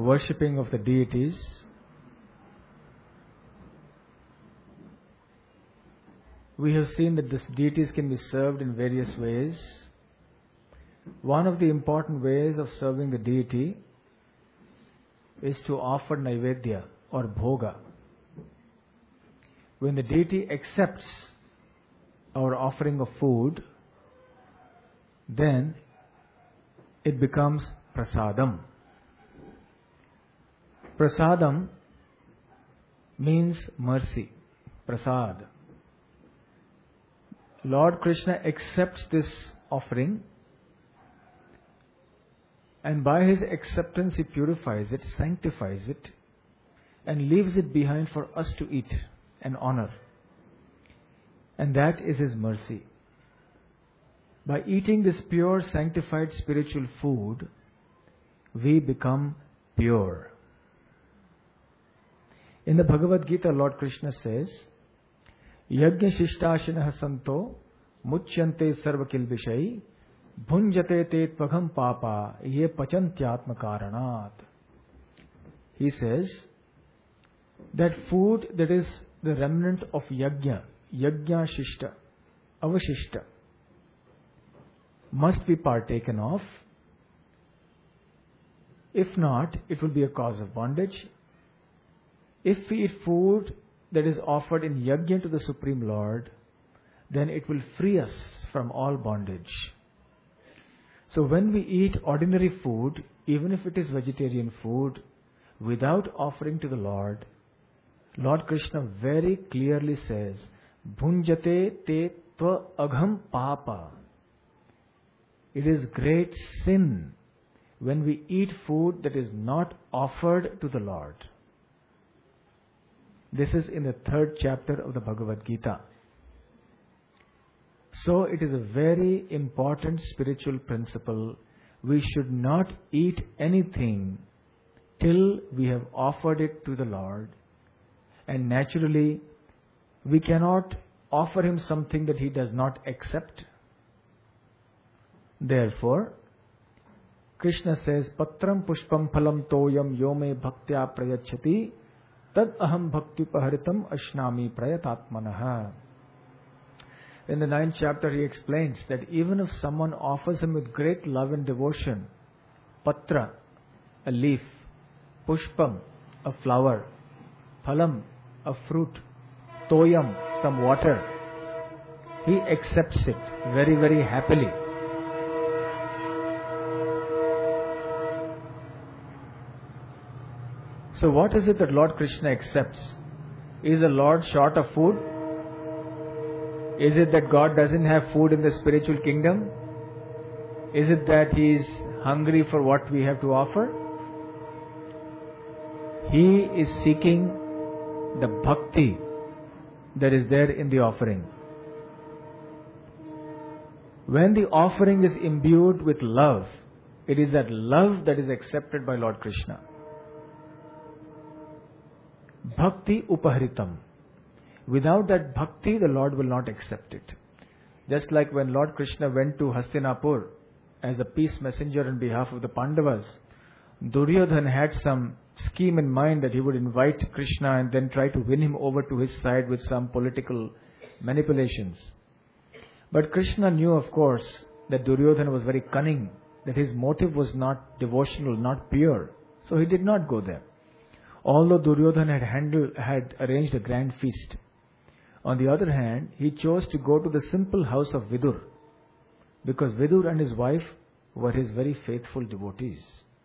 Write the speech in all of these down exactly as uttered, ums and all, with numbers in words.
worshipping of the deities, we have seen that these deities can be served in various ways. One of the important ways of serving the deity is to offer naivedya or bhoga. When the deity accepts our offering of food, then it becomes prasadam. Prasadam means mercy, prasad. Lord Krishna accepts this offering, and by His acceptance He purifies it, sanctifies it, and leaves it behind for us to eat and honor. And that is His mercy. By eating this pure, sanctified spiritual food, we become pure. In the Bhagavad Gita, Lord Krishna says, Yajna Shishtashinah Santo Muchyante Sarvakilvishai Bhunjate Te Tvagam Papa Ye Pachantyatma Karanat. He says that food that is the remnant of Yajna, Yajna Shishta, Avashishta, must be partaken of. If not, it will be a cause of bondage. If we eat food that is offered in yajna to the Supreme Lord, then it will free us from all bondage. So when we eat ordinary food, even if it is vegetarian food, without offering to the Lord, Lord Krishna very clearly says, Bhunjate te tva agham papa. It is great sin when we eat food that is not offered to the Lord. This is in the third chapter of the Bhagavad Gita. So it is a very important spiritual principle. We should not eat anything till we have offered it to the Lord. And naturally, we cannot offer Him something that He does not accept. Therefore, Krishna says, Patram pushpam phalam toyam yome bhaktya prayachati tad aham bhakti paharitam ashnami prayatatmanaha. In the ninth chapter, he explains that even if someone offers him with great love and devotion, patra, a leaf, pushpam, a flower, phalam, a fruit, toyam, some water, he accepts it very, very happily. So what is it that Lord Krishna accepts? Is the Lord short of food? Is it that God doesn't have food in the spiritual kingdom? Is it that He is hungry for what we have to offer? He is seeking the bhakti that is there in the offering. When the offering is imbued with love, it is that love that is accepted by Lord Krishna. Bhakti upahritam. Without that bhakti, the Lord will not accept it. Just like when Lord Krishna went to Hastinapur as a peace messenger on behalf of the Pandavas, Duryodhana had some scheme in mind that he would invite Krishna and then try to win him over to his side with some political manipulations. But Krishna knew, of course, that Duryodhana was very cunning, that his motive was not devotional, not pure. So he did not go there. Although Duryodhana had handled, had arranged a grand feast. On the other hand, he chose to go to the simple house of Vidur, because Vidur and his wife were his very faithful devotees.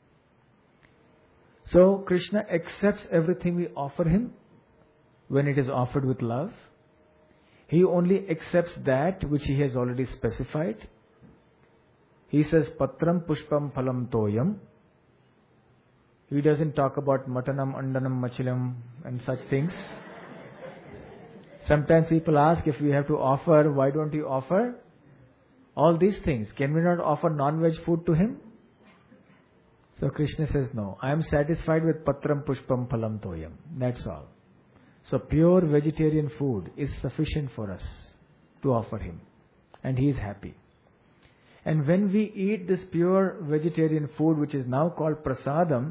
So Krishna accepts everything we offer Him when it is offered with love. He only accepts that which He has already specified. He says, Patram pushpam phalam toyam. He doesn't talk about matanam, andanam, machilam and such things. Sometimes people ask, if we have to offer, why don't you offer all these things? Can we not offer non-veg food to Him? So Krishna says, no, I am satisfied with patram pushpam phalam toyam. That's all. So pure vegetarian food is sufficient for us to offer Him. And He is happy. And when we eat this pure vegetarian food, which is now called prasadam,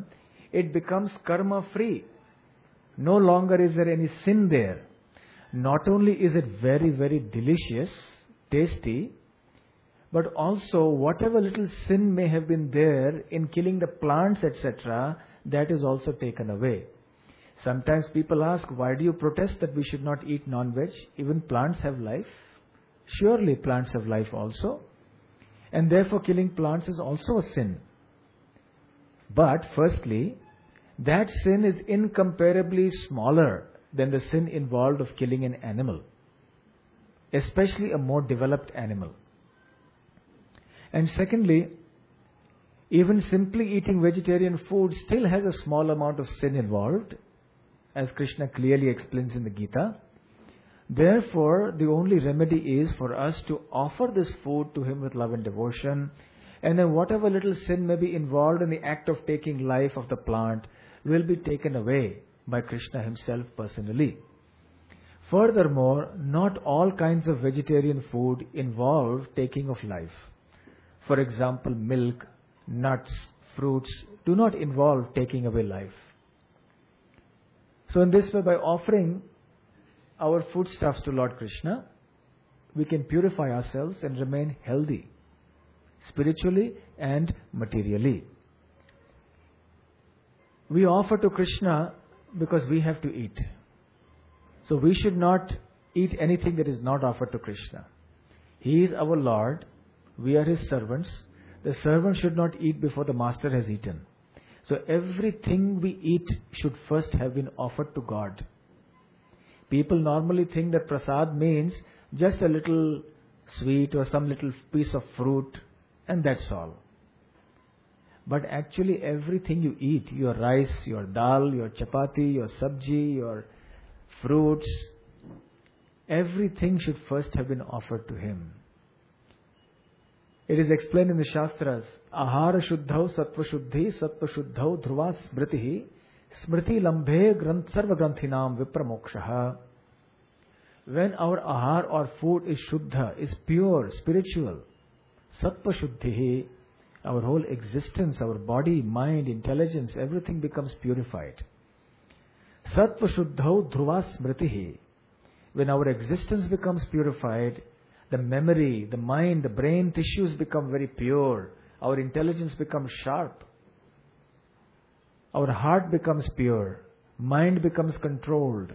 it becomes karma free. No longer is there any sin there. Not only is it very, very delicious, tasty, but also whatever little sin may have been there in killing the plants, et cetera, that is also taken away. Sometimes people ask, why do you protest that we should not eat non-veg? Even plants have life. Surely plants have life also. And therefore killing plants is also a sin. But firstly, that sin is incomparably smaller than the sin involved of killing an animal, especially a more developed animal. And secondly, even simply eating vegetarian food still has a small amount of sin involved, as Krishna clearly explains in the Gita. Therefore, the only remedy is for us to offer this food to Him with love and devotion, and then whatever little sin may be involved in the act of taking life of the plant will be taken away by Krishna Himself personally. Furthermore, not all kinds of vegetarian food involve taking of life. For example, milk, nuts, fruits do not involve taking away life. So in this way, by offering our foodstuffs to Lord Krishna, we can purify ourselves and remain healthy, spiritually and materially. We offer to Krishna because we have to eat. So we should not eat anything that is not offered to Krishna. He is our Lord. We are His servants. The servant should not eat before the master has eaten. So everything we eat should first have been offered to God. People normally think that prasad means just a little sweet or some little piece of fruit, and that's all. But actually everything you eat, your rice, your dal, your chapati, your sabji, your fruits, everything should first have been offered to Him. It is explained in the Shastras, Ahara Shuddhau Sattva Shuddhi Sattva Shuddhau Dhruva Smritihi Smriti Lambhe Granth Sarva Granthinam Vipramokshaha. When our ahar or food is Shuddha, is pure, spiritual, Sattva Shuddhihi, our whole existence, our body, mind, intelligence, everything becomes purified. Sattva Shuddhau Dhruva Smritihi. When our existence becomes purified, the memory, the mind, the brain tissues become very pure. Our intelligence becomes sharp. Our heart becomes pure. Mind becomes controlled.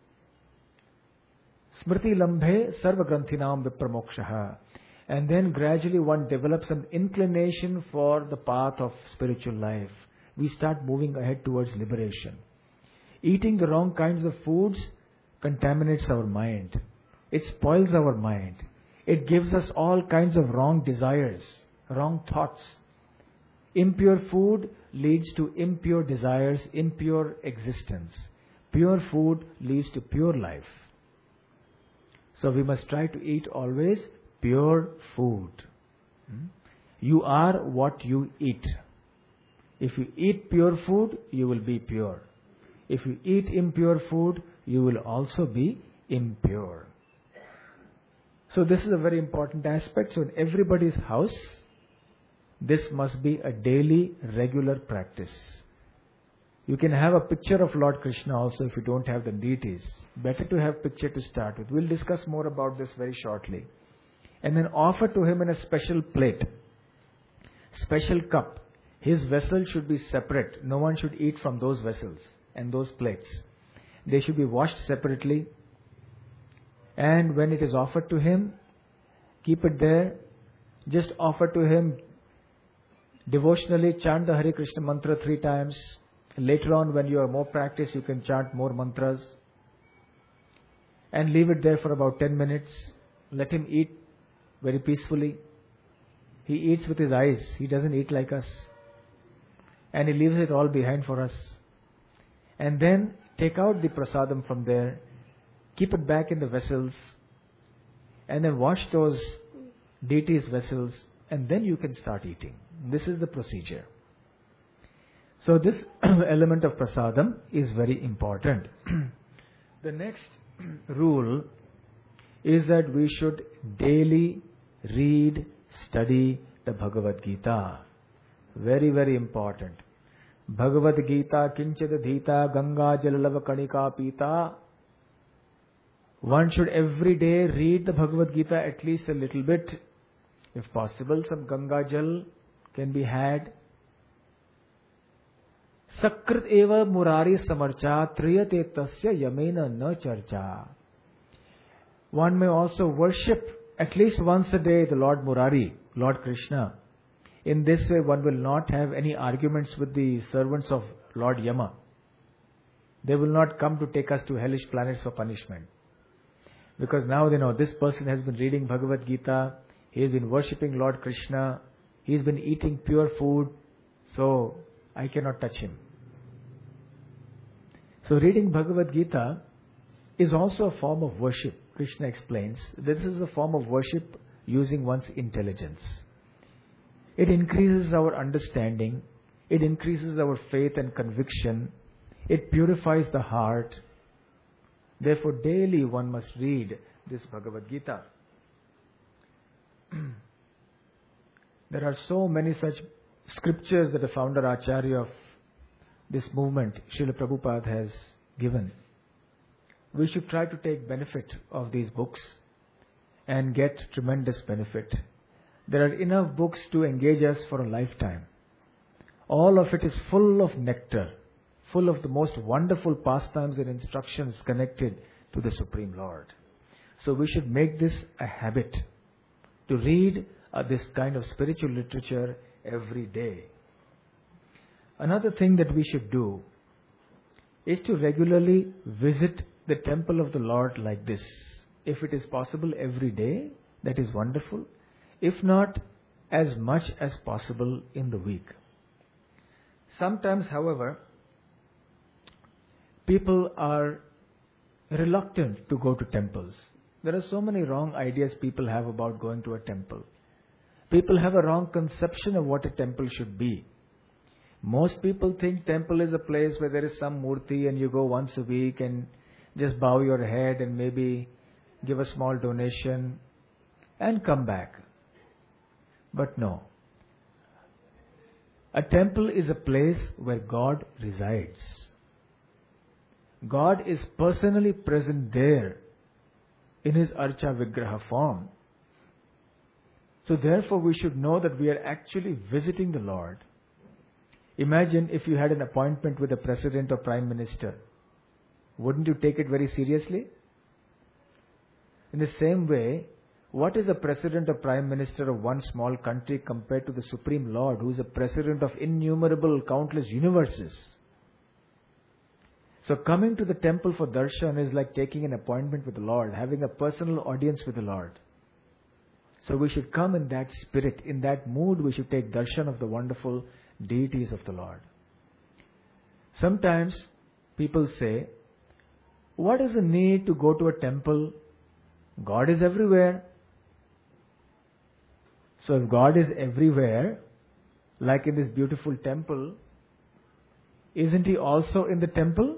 Smriti Lambhe Sarva Granthinam Vipramokshaha. And then gradually one develops an inclination for the path of spiritual life. We start moving ahead towards liberation. Eating the wrong kinds of foods contaminates our mind. It spoils our mind. It gives us all kinds of wrong desires, wrong thoughts. Impure food leads to impure desires, impure existence. Pure food leads to pure life. So we must try to eat always pure food. You are what you eat. If you eat pure food, you will be pure. If you eat impure food, you will also be impure. So this is a very important aspect. So in everybody's house, this must be a daily, regular practice. You can have a picture of Lord Krishna also if you don't have the deities. Better to have picture to start with. We'll discuss more about this very shortly. And then offer to Him in a special plate, special cup. His vessel should be separate. No one should eat from those vessels and those plates. They should be washed separately. And when it is offered to Him, keep it there. Just offer to Him devotionally, chant the Hare Krishna mantra three times. Later on, when you are more practiced, you can chant more mantras. And leave it there for about ten minutes. Let Him eat very peacefully. He eats with His eyes. He doesn't eat like us. And He leaves it all behind for us. And then take out the prasadam from there. Keep it back in the vessels. And then wash those deities' vessels. And then you can start eating. This is the procedure. So this element of prasadam is very important. The next rule is that we should daily read, study the Bhagavad Gita. Very, very important. Bhagavad Gita Kinchad Dhita Ganga Jalalava Kanika Pita. One should every day read the Bhagavad Gita at least a little bit. If possible, some Ganga Jal can be had. Sakrit eva murari samarcha triyate tasya yamena na charcha. One may also worship at least once a day the Lord Murari, Lord Krishna. In this way, one will not have any arguments with the servants of Lord Yama. They will not come to take us to hellish planets for punishment. Because now they know this person has been reading Bhagavad Gita, he has been worshipping Lord Krishna, he has been eating pure food, so I cannot touch him. So reading Bhagavad Gita is also a form of worship. Krishna explains, this is a form of worship using one's intelligence. It increases our understanding, it increases our faith and conviction, it purifies the heart. Therefore, daily one must read this Bhagavad Gita. There are so many such scriptures that the founder Acharya of this movement, Srila Prabhupada, has given. We should try to take benefit of these books and get tremendous benefit. There are enough books to engage us for a lifetime. All of it is full of nectar, full of the most wonderful pastimes and instructions connected to the Supreme Lord. So we should make this a habit to read uh, this kind of spiritual literature every day. Another thing that we should do is to regularly visit the temple of the Lord like this. If it is possible every day, that is wonderful. If not, as much as possible in the week. Sometimes, however, people are reluctant to go to temples. There are so many wrong ideas people have about going to a temple. People have a wrong conception of what a temple should be. Most people think temple is a place where there is some murti and you go once a week and just bow your head and maybe give a small donation and come back. But no. A temple is a place where God resides. God is personally present there in His Archa Vigraha form. So therefore we should know that we are actually visiting the Lord. Imagine if you had an appointment with a president or prime minister. Wouldn't you take it very seriously? In the same way, what is a president or prime minister of one small country compared to the Supreme Lord, who is a president of innumerable, countless universes? So coming to the temple for darshan is like taking an appointment with the Lord, having a personal audience with the Lord. So we should come in that spirit, in that mood we should take darshan of the wonderful deities of the Lord. Sometimes people say, what is the need to go to a temple? God is everywhere. So if God is everywhere, like in this beautiful temple, isn't He also in the temple?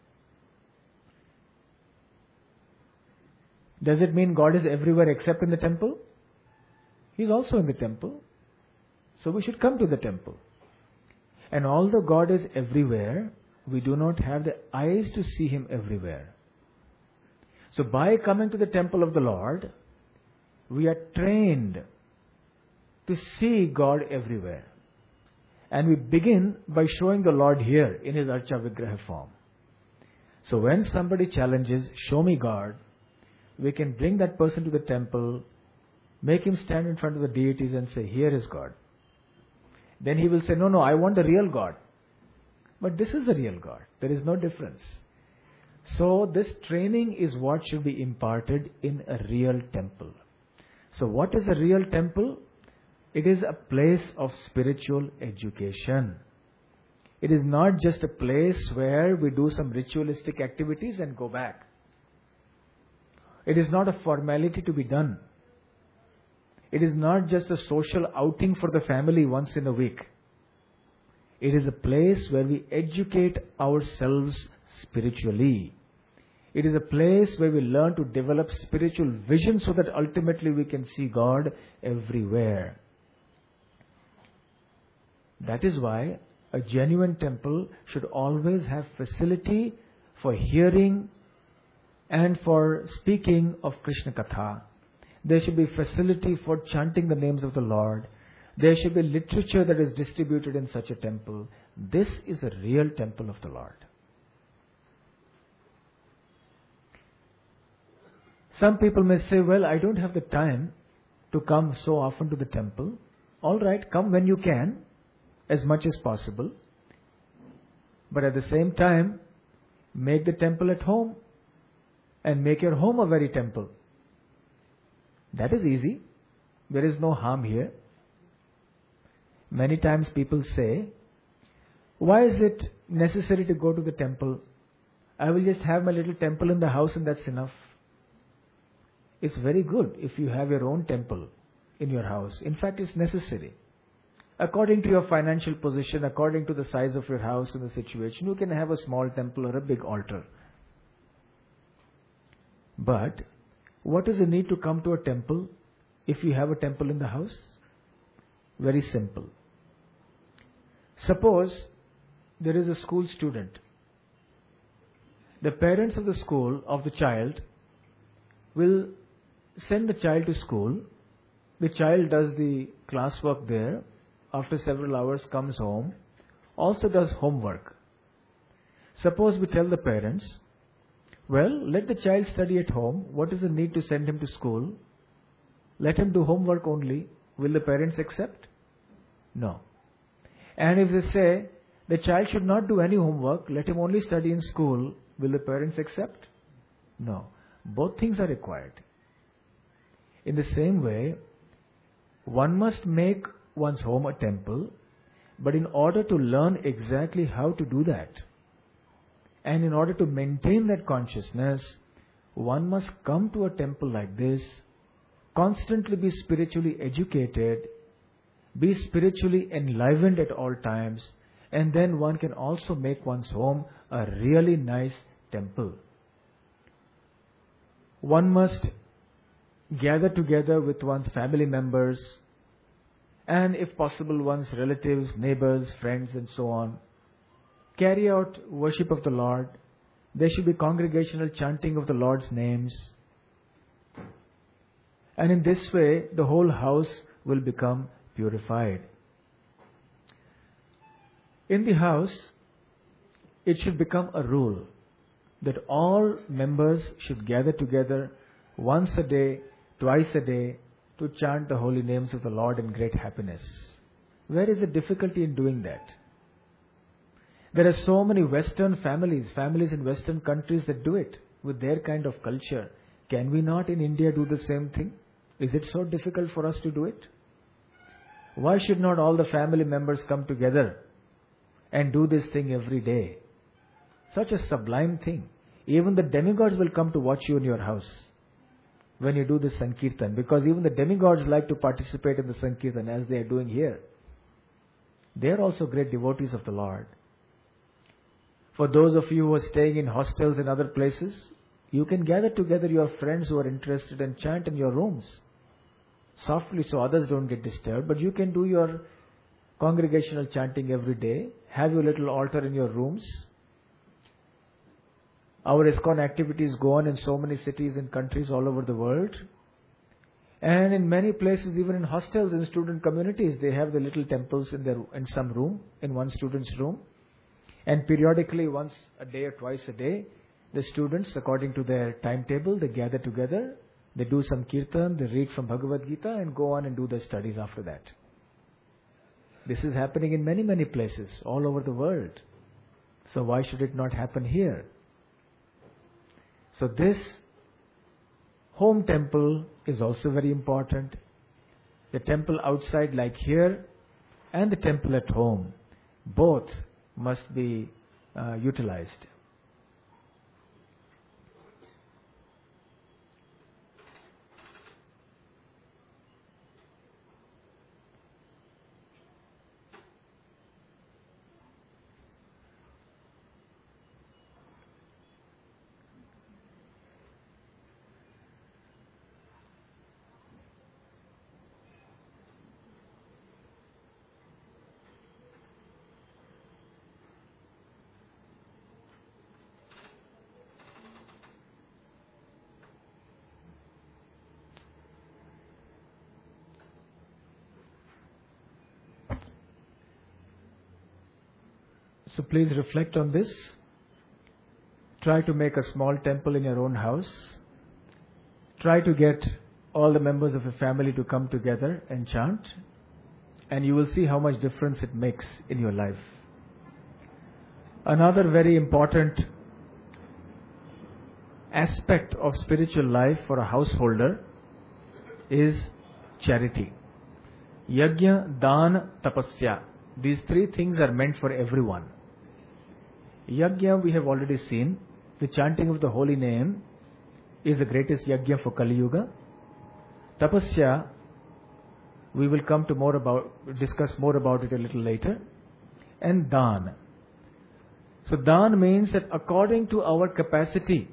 Does it mean God is everywhere except in the temple? He is also in the temple. So we should come to the temple. And although God is everywhere, we do not have the eyes to see Him everywhere. So by coming to the temple of the Lord, we are trained to see God everywhere. And we begin by showing the Lord here in His Archa Vigraha form. So when somebody challenges, show me God, we can bring that person to the temple, make him stand in front of the deities and say, here is God. Then he will say, no, no, I want the real God. But this is the real God. There is no difference. So this training is what should be imparted in a real temple. So what is a real temple? It is a place of spiritual education. It is not just a place where we do some ritualistic activities and go back. It is not a formality to be done. It is not just a social outing for the family once in a week. It is a place where we educate ourselves spiritually. It is a place where we learn to develop spiritual vision so that ultimately we can see God everywhere. That is why A genuine temple should always have facility for hearing and for speaking of Krishna Katha. There should be facility for chanting the names of the Lord. There should be literature that is distributed in such a temple. This is a real temple of the Lord. Some people may say, well, I don't have the time to come so often to the temple. All right, come when you can, as much as possible. But at the same time, make the temple at home and make your home a very temple. That is easy. There is no harm here. Many times people say, why is it necessary to go to the temple? I will just have my little temple in the house and that's enough. It's very good if you have your own temple in your house. In fact, it's necessary. According to your financial position, according to the size of your house and the situation, you can have a small temple or a big altar. But what is the need to come to a temple if you have a temple in the house? Very simple. Suppose there is a school student. The parents of the school, of the child, will send the child to school. The child does the classwork there. After several hours comes home. Also does homework. Suppose we tell the parents, well, let the child study at home. What is the need to send him to school? Let him do homework only. Will the parents accept? No. And if they say, the child should not do any homework, let him only study in school, will the parents accept? No. Both things are required. In the same way, one must make one's home a temple, but in order to learn exactly how to do that, and in order to maintain that consciousness, one must come to a temple like this, constantly be spiritually educated, be spiritually enlivened at all times, and then one can also make one's home a really nice temple. One must gather together with one's family members, and if possible one's relatives, neighbors, friends and so on. Carry out worship of the Lord. There should be congregational chanting of the Lord's names. And in this way, the whole house will become purified. In the house, it should become a rule that all members should gather together once a day, twice a day, to chant the holy names of the Lord in great happiness. Where is the difficulty in doing that? There are so many Western families, families in Western countries that do it with their kind of culture. Can we not in India do the same thing? Is it so difficult for us to do it? Why should not all the family members come together and do this thing every day? Such a sublime thing. Even the demigods will come to watch you in your house when you do the Sankirtan, because even the demigods like to participate in the Sankirtan as they are doing here. They are also great devotees of the Lord. For those of you who are staying in hostels and other places, you can gather together your friends who are interested and chant in your rooms softly so others don't get disturbed. But you can do your congregational chanting every day. Have your little altar in your rooms. Our ISKCON activities go on in so many cities and countries all over the world. And in many places, even in hostels and student communities, they have the little temples in their in some room, in one student's room. And periodically, once a day or twice a day, the students, according to their timetable, they gather together, they do some kirtan, they read from Bhagavad Gita and go on and do their studies after that. This is happening in many, many places all over the world. So why should it not happen here? So this home temple is also very important. The temple outside like here and the temple at home, both must be uh, utilized. So please reflect on this. Try to make a small temple in your own house. Try to get all the members of your family to come together and chant. And you will see how much difference it makes in your life. Another very important aspect of spiritual life for a householder is charity. Yajna, Dan, Tapasya. These three things are meant for everyone. Yajna we have already seen. The chanting of the holy name is the greatest yajna for Kali Yuga. Tapasya, we will come to more about, discuss more about it a little later. And Dan. So Dan means that according to our capacity,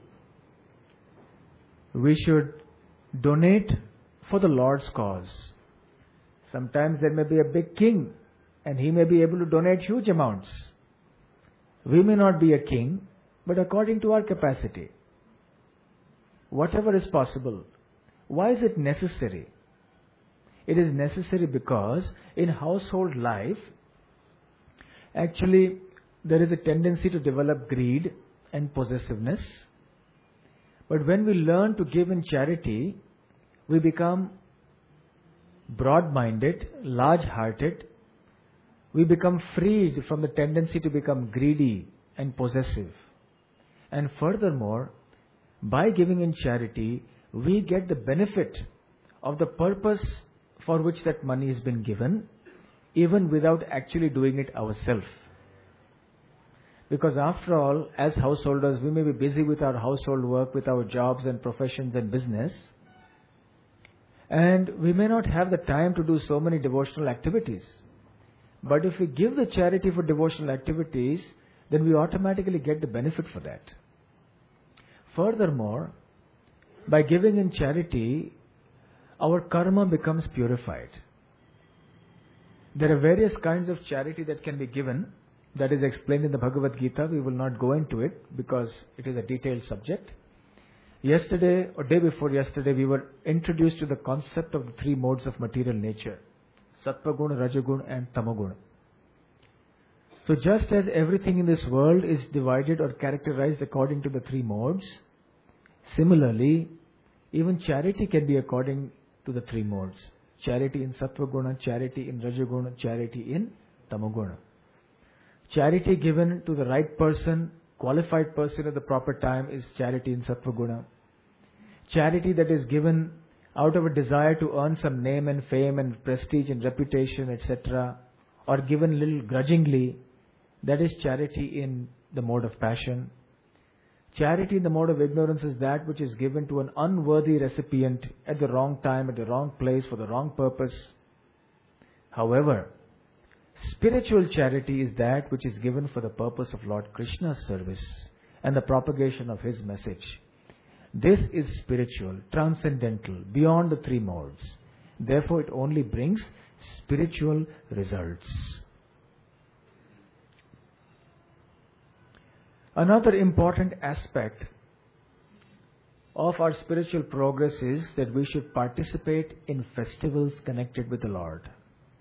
we should donate for the Lord's cause. Sometimes there may be a big king and he may be able to donate huge amounts. We may not be a king, but according to our capacity, whatever is possible. Why is it necessary? It is necessary because in household life, actually there is a tendency to develop greed and possessiveness. But when we learn to give in charity, we become broad-minded, large-hearted. We become freed from the tendency to become greedy and possessive. And furthermore, by giving in charity, we get the benefit of the purpose for which that money has been given, even without actually doing it ourselves. Because after all, as householders, we may be busy with our household work, with our jobs and professions and business. And we may not have the time to do so many devotional activities. But if we give the charity for devotional activities, then we automatically get the benefit for that. Furthermore, by giving in charity, our karma becomes purified. There are various kinds of charity that can be given. That is explained in the Bhagavad Gita. We will not go into it because it is a detailed subject. Yesterday or day before yesterday, we were introduced to the concept of the three modes of material nature. Sattva-guna, Rajaguna and Tamaguna. So just as everything in this world is divided or characterized according to the three modes, similarly, even charity can be according to the three modes. Charity in Sattva-guna, charity in Rajaguna, charity in Tamaguna. Charity given to the right person, qualified person at the proper time is charity in Sattva-guna. Charity that is given out of a desire to earn some name and fame and prestige and reputation, et cetera, or given a little grudgingly, that is charity in the mode of passion. Charity in the mode of ignorance is that which is given to an unworthy recipient at the wrong time, at the wrong place, for the wrong purpose. However, spiritual charity is that which is given for the purpose of Lord Krishna's service and the propagation of His message. This is spiritual, transcendental, beyond the three modes. Therefore, it only brings spiritual results. Another important aspect of our spiritual progress is that we should participate in festivals connected with the Lord.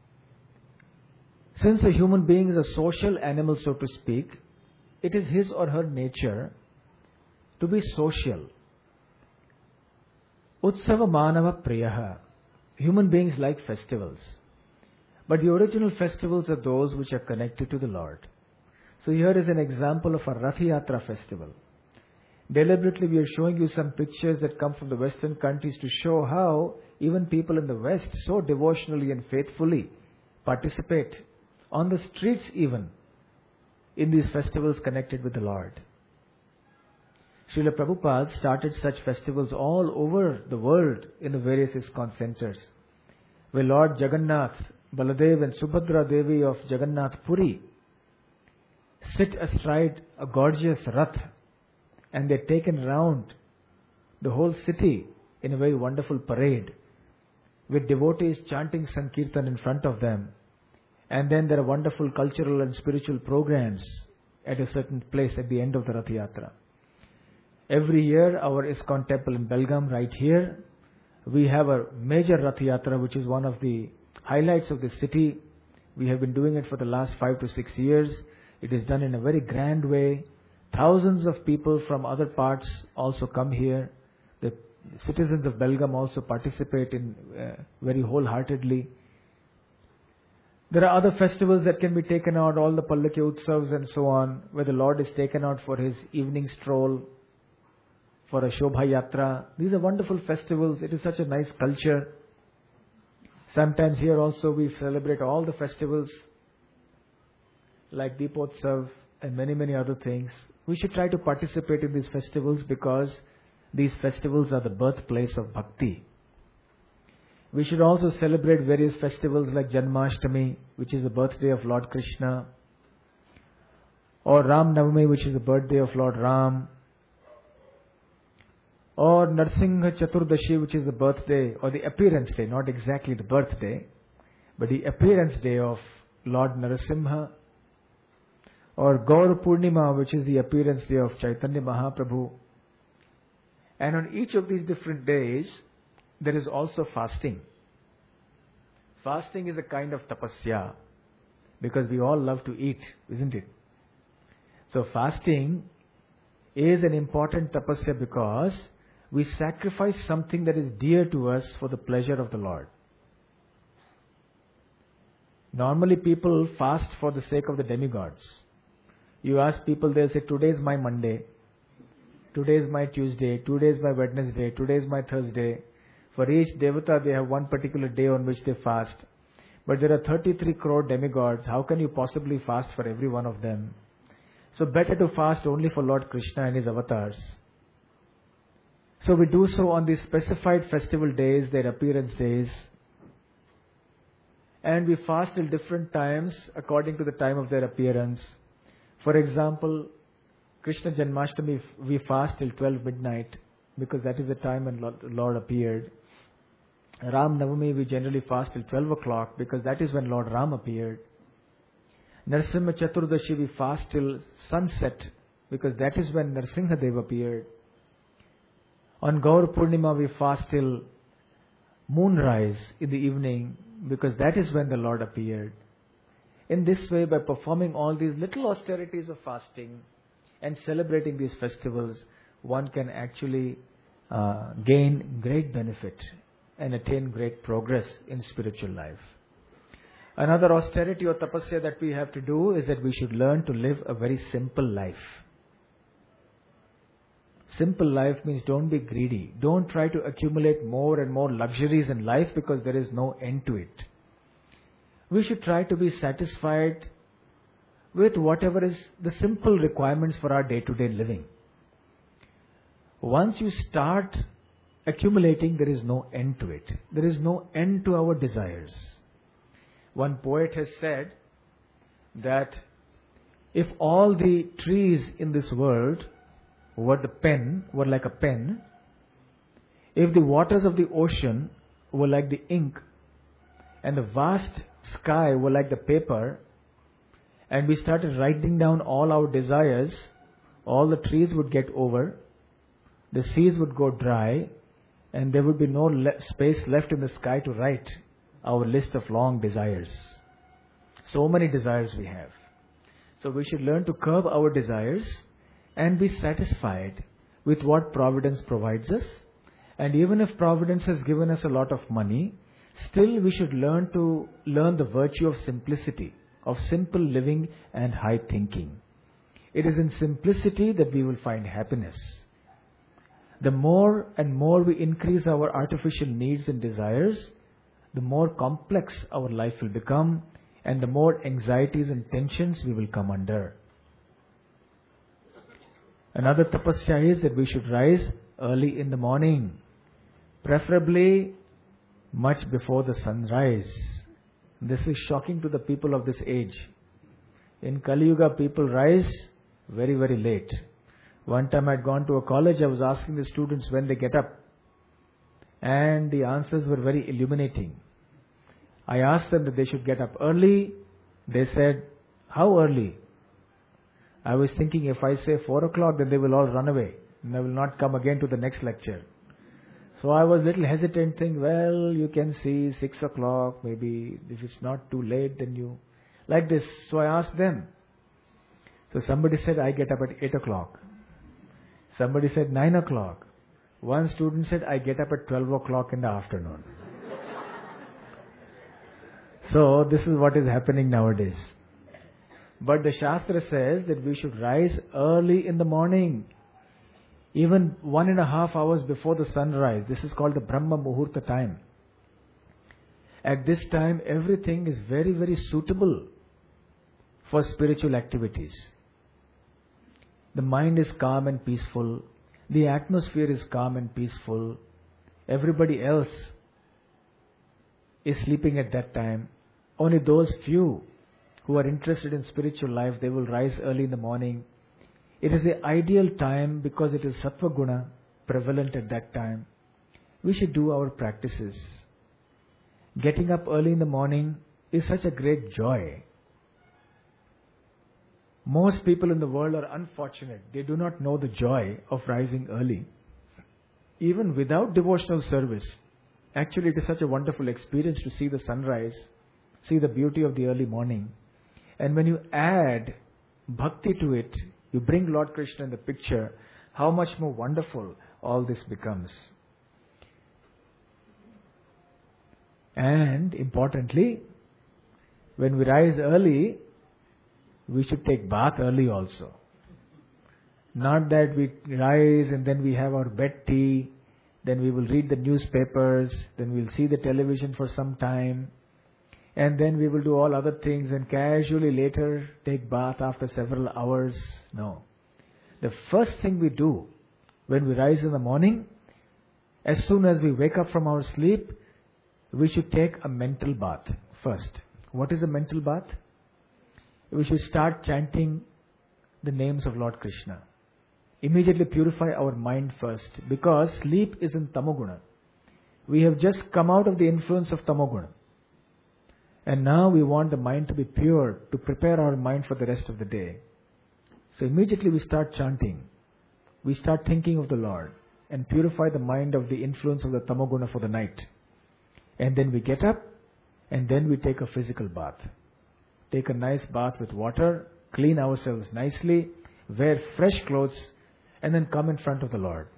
Since a human being is a social animal, so to speak, it is his or her nature to be social. Utsava Manava Priyaha. Human beings like festivals. But the original festivals are those which are connected to the Lord. So here is an example of a Rath Yatra festival. Deliberately we are showing you some pictures that come from the Western countries to show how even people in the West so devotionally and faithfully participate on the streets even in these festivals connected with the Lord. Srila Prabhupada started such festivals all over the world in the various ISKCON centers, where Lord Jagannath, Baladev and Subhadra Devi of Jagannath Puri sit astride a gorgeous Rath, and they're taken round the whole city in a very wonderful parade with devotees chanting Sankirtan in front of them. And then there are wonderful cultural and spiritual programs at a certain place at the end of the Rath Yatra. Every year, our ISKCON temple in Belgaum, right here, we have a major Rath Yatra, which is one of the highlights of the city. We have been doing it for the last five to six years. It is done in a very grand way. Thousands of people from other parts also come here. The citizens of Belgaum also participate in uh, very wholeheartedly. There are other festivals that can be taken out, all the Pallaki Utsavs and so on, where the Lord is taken out for His evening stroll, for a Shobha Yatra. These are wonderful festivals. It is such a nice culture. Sometimes here also we celebrate all the festivals like Deepotsav and many, many other things. We should try to participate in these festivals because these festivals are the birthplace of bhakti. We should also celebrate various festivals like Janmashtami, which is the birthday of Lord Krishna, or Ram Navami, which is the birthday of Lord Ram, or Narsingha Chaturdashi, which is the birthday or the appearance day, not exactly the birthday, but the appearance day of Lord Narasimha, or Gaur Purnima, which is the appearance day of Chaitanya Mahaprabhu. And on each of these different days, there is also fasting. Fasting is a kind of tapasya, because we all love to eat, isn't it? So fasting is an important tapasya because we sacrifice something that is dear to us for the pleasure of the Lord. Normally people fast for the sake of the demigods. You ask people, they'll say, today is my Monday, today is my Tuesday, today is my Wednesday, today is my Thursday. For each devata, they have one particular day on which they fast. But there are thirty-three crore demigods. How can you possibly fast for every one of them? So better to fast only for Lord Krishna and His avatars. So we do so on these specified festival days, their appearance days. And we fast till different times according to the time of their appearance. For example, Krishna Janmashtami, we fast till twelve midnight because that is the time when Lord, Lord appeared. Ram Navami, we generally fast till twelve o'clock because that is when Lord Ram appeared. Narsimha Chaturdashi, we fast till sunset because that is when Narsimha Dev appeared. On Gaur Purnima, we fast till moonrise in the evening because that is when the Lord appeared. In this way, by performing all these little austerities of fasting and celebrating these festivals, one can actually uh, gain great benefit and attain great progress in spiritual life. Another austerity or tapasya that we have to do is that we should learn to live a very simple life. Simple life means don't be greedy. Don't try to accumulate more and more luxuries in life because there is no end to it. We should try to be satisfied with whatever is the simple requirements for our day-to-day living. Once you start accumulating, there is no end to it. There is no end to our desires. One poet has said that if all the trees in this world were the pen, were like a pen, if the waters of the ocean were like the ink, and the vast sky were like the paper, and we started writing down all our desires, all the trees would get over, the seas would go dry, and there would be no le- space left in the sky to write our list of long desires. So many desires we have. So we should learn to curb our desires and be satisfied with what Providence provides us. And even if Providence has given us a lot of money, still we should learn to learn the virtue of simplicity, of simple living and high thinking. It is in simplicity that we will find happiness. The more and more we increase our artificial needs and desires, the more complex our life will become and the more anxieties and tensions we will come under. Another tapasya is that we should rise early in the morning, preferably much before the sunrise. This is shocking to the people of this age. In Kali Yuga, people rise very, very late. One time I had gone to a college, I was asking the students when they get up. And the answers were very illuminating. I asked them that they should get up early. They said, how early? I was thinking if I say four o'clock, then they will all run away. And I will not come again to the next lecture. So I was a little hesitant, thinking, well, you can see six o'clock, maybe if it's not too late, then you... Like this. So I asked them. So somebody said, I get up at eight o'clock. Somebody said nine o'clock. One student said, I get up at twelve o'clock in the afternoon. So this is what is happening nowadays. But the Shastra says that we should rise early in the morning. Even one and a half hours before the sunrise. This is called the Brahma Muhurta time. At this time, everything is very, very suitable for spiritual activities. The mind is calm and peaceful. The atmosphere is calm and peaceful. Everybody else is sleeping at that time. Only those few who are interested in spiritual life, they will rise early in the morning. It is the ideal time because it is Sattva Guna prevalent at that time. We should do our practices. Getting up early in the morning is such a great joy. Most people in the world are unfortunate. They do not know the joy of rising early. Even without devotional service, actually it is such a wonderful experience to see the sunrise, see the beauty of the early morning. And when you add bhakti to it, you bring Lord Krishna in the picture, how much more wonderful all this becomes. And importantly, when we rise early, we should take bath early also. Not that we rise and then we have our bed tea, then we will read the newspapers, then we'll see the television for some time, and then we will do all other things and casually later take bath after several hours. No. The first thing we do when we rise in the morning, as soon as we wake up from our sleep, we should take a mental bath first. What is a mental bath? We should start chanting the names of Lord Krishna. Immediately purify our mind first, because sleep is in Tamoguna. We have just come out of the influence of Tamoguna. And now we want the mind to be pure, to prepare our mind for the rest of the day. So immediately we start chanting. We start thinking of the Lord and purify the mind of the influence of the Tamoguna for the night. And then we get up and then we take a physical bath. Take a nice bath with water, clean ourselves nicely, wear fresh clothes, and then come in front of the Lord.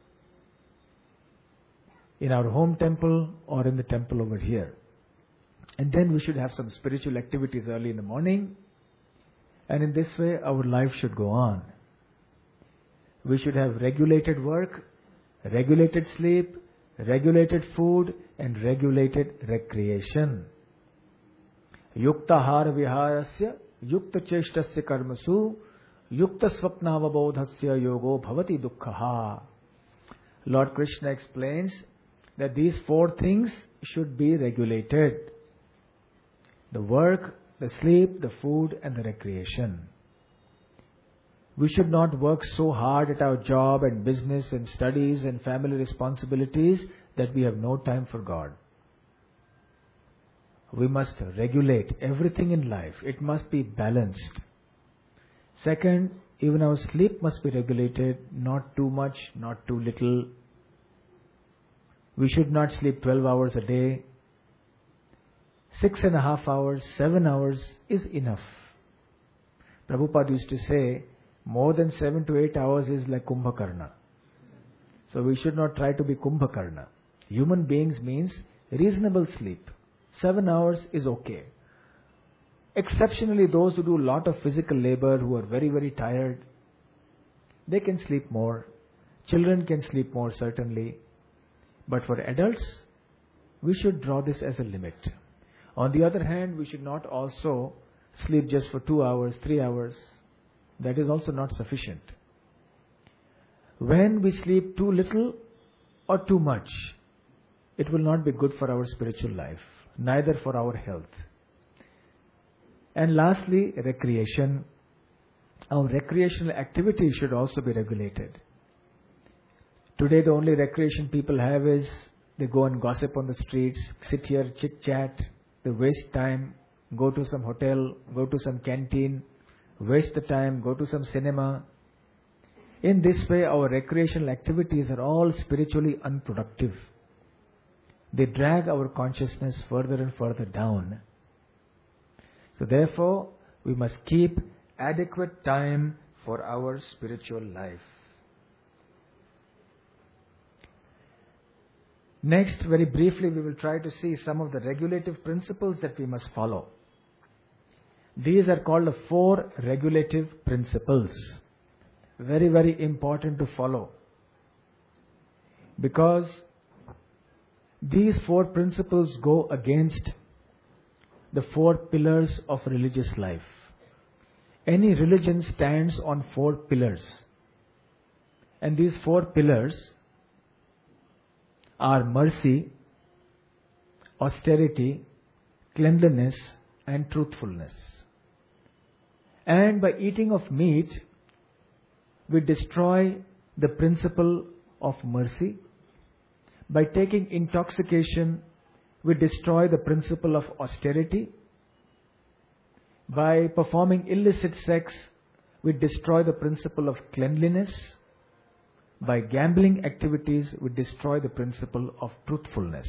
In our home temple or in the temple over here. And then we should have some spiritual activities early in the morning. And in this way, our life should go on. We should have regulated work, regulated sleep, regulated food, and regulated recreation. Yukta har viharasya, yukta cheshtasya karmasu, yukta swapnavabodhasya yogo bhavati dukkhaha. Lord Krishna explains that these four things should be regulated. The work, the sleep, the food, and the recreation. We should not work so hard at our job and business and studies and family responsibilities that we have no time for God. We must regulate everything in life. It must be balanced. Second, even our sleep must be regulated, not too much, not too little. We should not sleep twelve hours a day. Six and a half hours, seven hours is enough. Prabhupada used to say, more than seven to eight hours is like Kumbhakarna. So we should not try to be Kumbhakarna. Human beings means reasonable sleep. Seven hours is okay. Exceptionally, those who do a lot of physical labor, who are very, very tired, they can sleep more. Children can sleep more, certainly. But for adults, we should draw this as a limit. On the other hand, we should not also sleep just for two hours, three hours. That is also not sufficient. When we sleep too little or too much, it will not be good for our spiritual life, neither for our health. And lastly, recreation. Our recreational activities should also be regulated. Today the only recreation people have is they go and gossip on the streets, sit here, chit-chat, they waste time, go to some hotel, go to some canteen, waste the time, go to some cinema. In this way, our recreational activities are all spiritually unproductive. They drag our consciousness further and further down. So therefore, we must keep adequate time for our spiritual life. Next, very briefly, we will try to see some of the regulative principles that we must follow. These are called the four regulative principles. Very, very important to follow. Because these four principles go against the four pillars of religious life. Any religion stands on four pillars. And these four pillars are mercy, austerity, cleanliness, and truthfulness. And by eating of meat, we destroy the principle of mercy. By taking intoxication, we destroy the principle of austerity. By performing illicit sex, we destroy the principle of cleanliness. By gambling activities, we destroy the principle of truthfulness.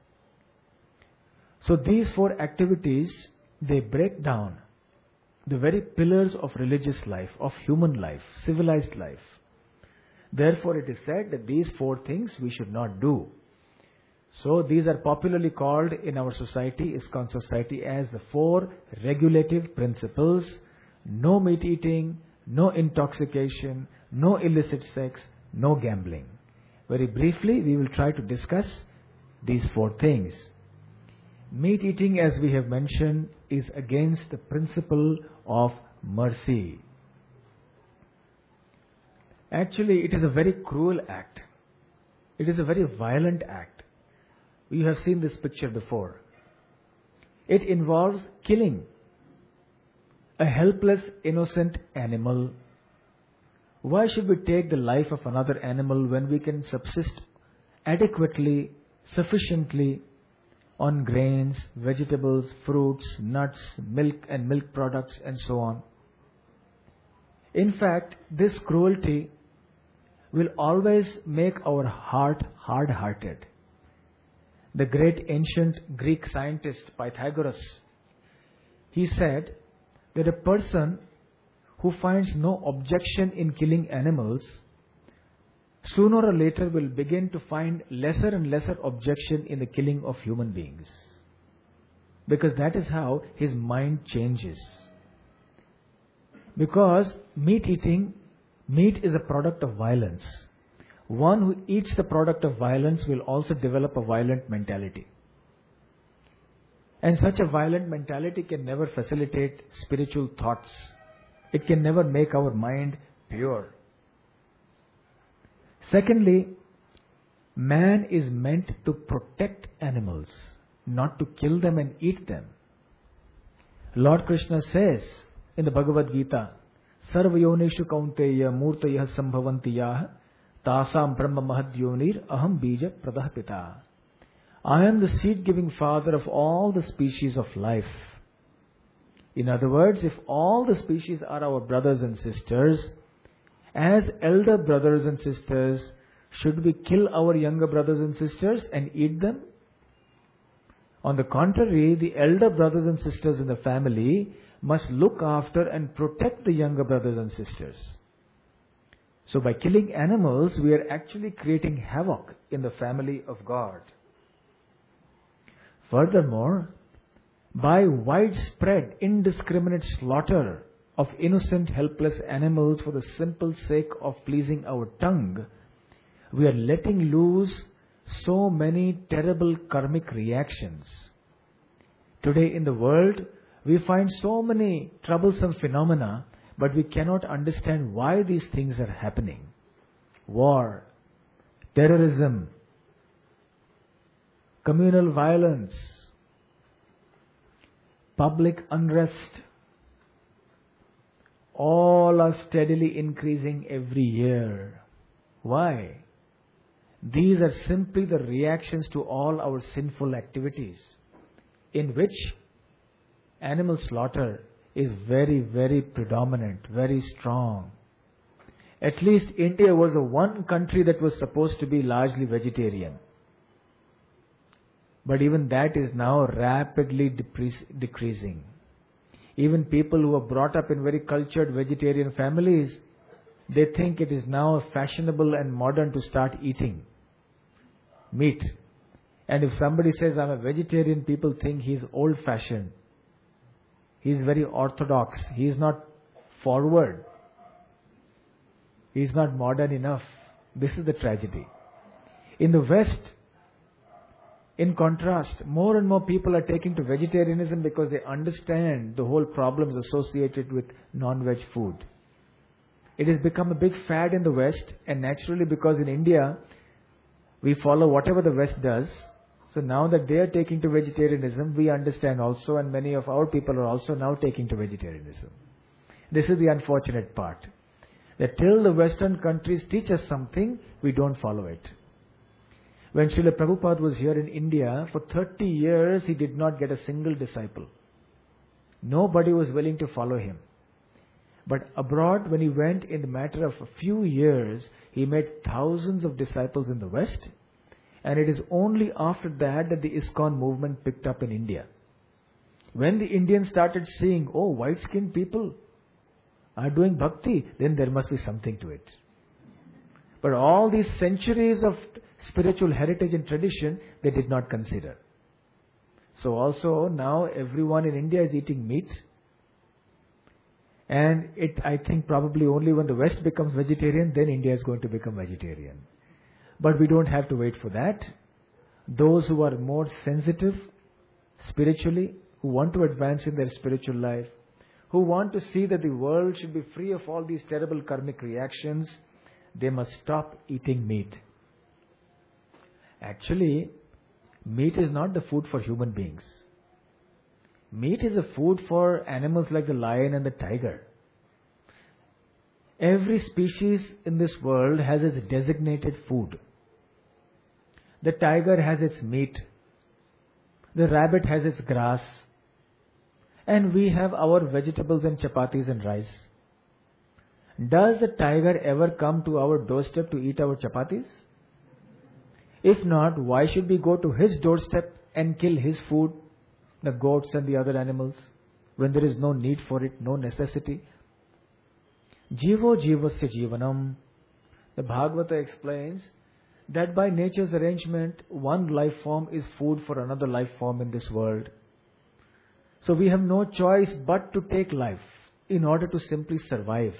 So these four activities, they break down the very pillars of religious life, of human life, civilized life. Therefore, it is said that these four things we should not do. So these are popularly called in our society, ISKCON society, as the four regulative principles. No meat eating, no intoxication, no illicit sex, no gambling. Very briefly, we will try to discuss these four things. Meat eating, as we have mentioned, is against the principle of mercy. Actually, it is a very cruel act. It is a very violent act. You have seen this picture before. It involves killing a helpless, innocent animal. Why should we take the life of another animal when we can subsist adequately, sufficiently on grains, vegetables, fruits, nuts, milk and milk products and so on? In fact, this cruelty will always make our heart hard-hearted. The great ancient Greek scientist Pythagoras, he said that a person who finds no objection in killing animals, sooner or later will begin to find lesser and lesser objection in the killing of human beings. Because that is how his mind changes. Because meat eating, meat is a product of violence. One who eats the product of violence will also develop a violent mentality. And such a violent mentality can never facilitate spiritual thoughts. It can never make our mind pure. Secondly, man is meant to protect animals, not to kill them and eat them. Lord Krishna says in the Bhagavad Gita, Sarvayonishu kaunteya murtayah sambhavantiyah tasam brahma mahadyonir aham bija pradah pita. I am the seed-giving father of all the species of life. In other words, if all the species are our brothers and sisters, as elder brothers and sisters, should we kill our younger brothers and sisters and eat them? On the contrary, the elder brothers and sisters in the family must look after and protect the younger brothers and sisters. So by killing animals, we are actually creating havoc in the family of God. Furthermore, by widespread, indiscriminate slaughter of innocent, helpless animals for the simple sake of pleasing our tongue, we are letting loose so many terrible karmic reactions. Today in the world, we find so many troublesome phenomena, but we cannot understand why these things are happening. War, terrorism, communal violence, public unrest, all are steadily increasing every year. Why? These are simply the reactions to all our sinful activities, in which animal slaughter is very, very predominant, very strong. At least India was the one country that was supposed to be largely vegetarian. But even that is now rapidly decreasing. Even people who are brought up in very cultured vegetarian families, they think it is now fashionable and modern to start eating meat. And if somebody says, I'm a vegetarian, people think he's old-fashioned. He's very orthodox. He's not forward. He's not modern enough. This is the tragedy. In the West, in contrast, more and more people are taking to vegetarianism because they understand the whole problems associated with non-veg food. It has become a big fad in the West, and naturally because in India, we follow whatever the West does. So now that they are taking to vegetarianism, we understand also, and many of our people are also now taking to vegetarianism. This is the unfortunate part. That till the Western countries teach us something, we don't follow it. When Srila Prabhupada was here in India, for thirty years he did not get a single disciple. Nobody was willing to follow him. But abroad, when he went, in the matter of a few years, he made thousands of disciples in the West. And it is only after that that the ISKCON movement picked up in India. When the Indians started seeing, oh, white-skinned people are doing bhakti, then there must be something to it. But all these centuries of spiritual heritage and tradition, they did not consider. So also now everyone in India is eating meat. And it, I think probably only when the West becomes vegetarian, then India is going to become vegetarian. But we don't have to wait for that. Those who are more sensitive spiritually, who want to advance in their spiritual life, who want to see that the world should be free of all these terrible karmic reactions, they must stop eating meat. Actually, meat is not the food for human beings. Meat is a food for animals like the lion and the tiger. Every species in this world has its designated food. The tiger has its meat. The rabbit has its grass. And we have our vegetables and chapatis and rice. Does the tiger ever come to our doorstep to eat our chapatis? If not, why should we go to his doorstep and kill his food, the goats and the other animals, when there is no need for it, no necessity? Jivo jivasya jivanam. The Bhagavata explains that by nature's arrangement, one life form is food for another life form in this world. So we have no choice but to take life in order to simply survive.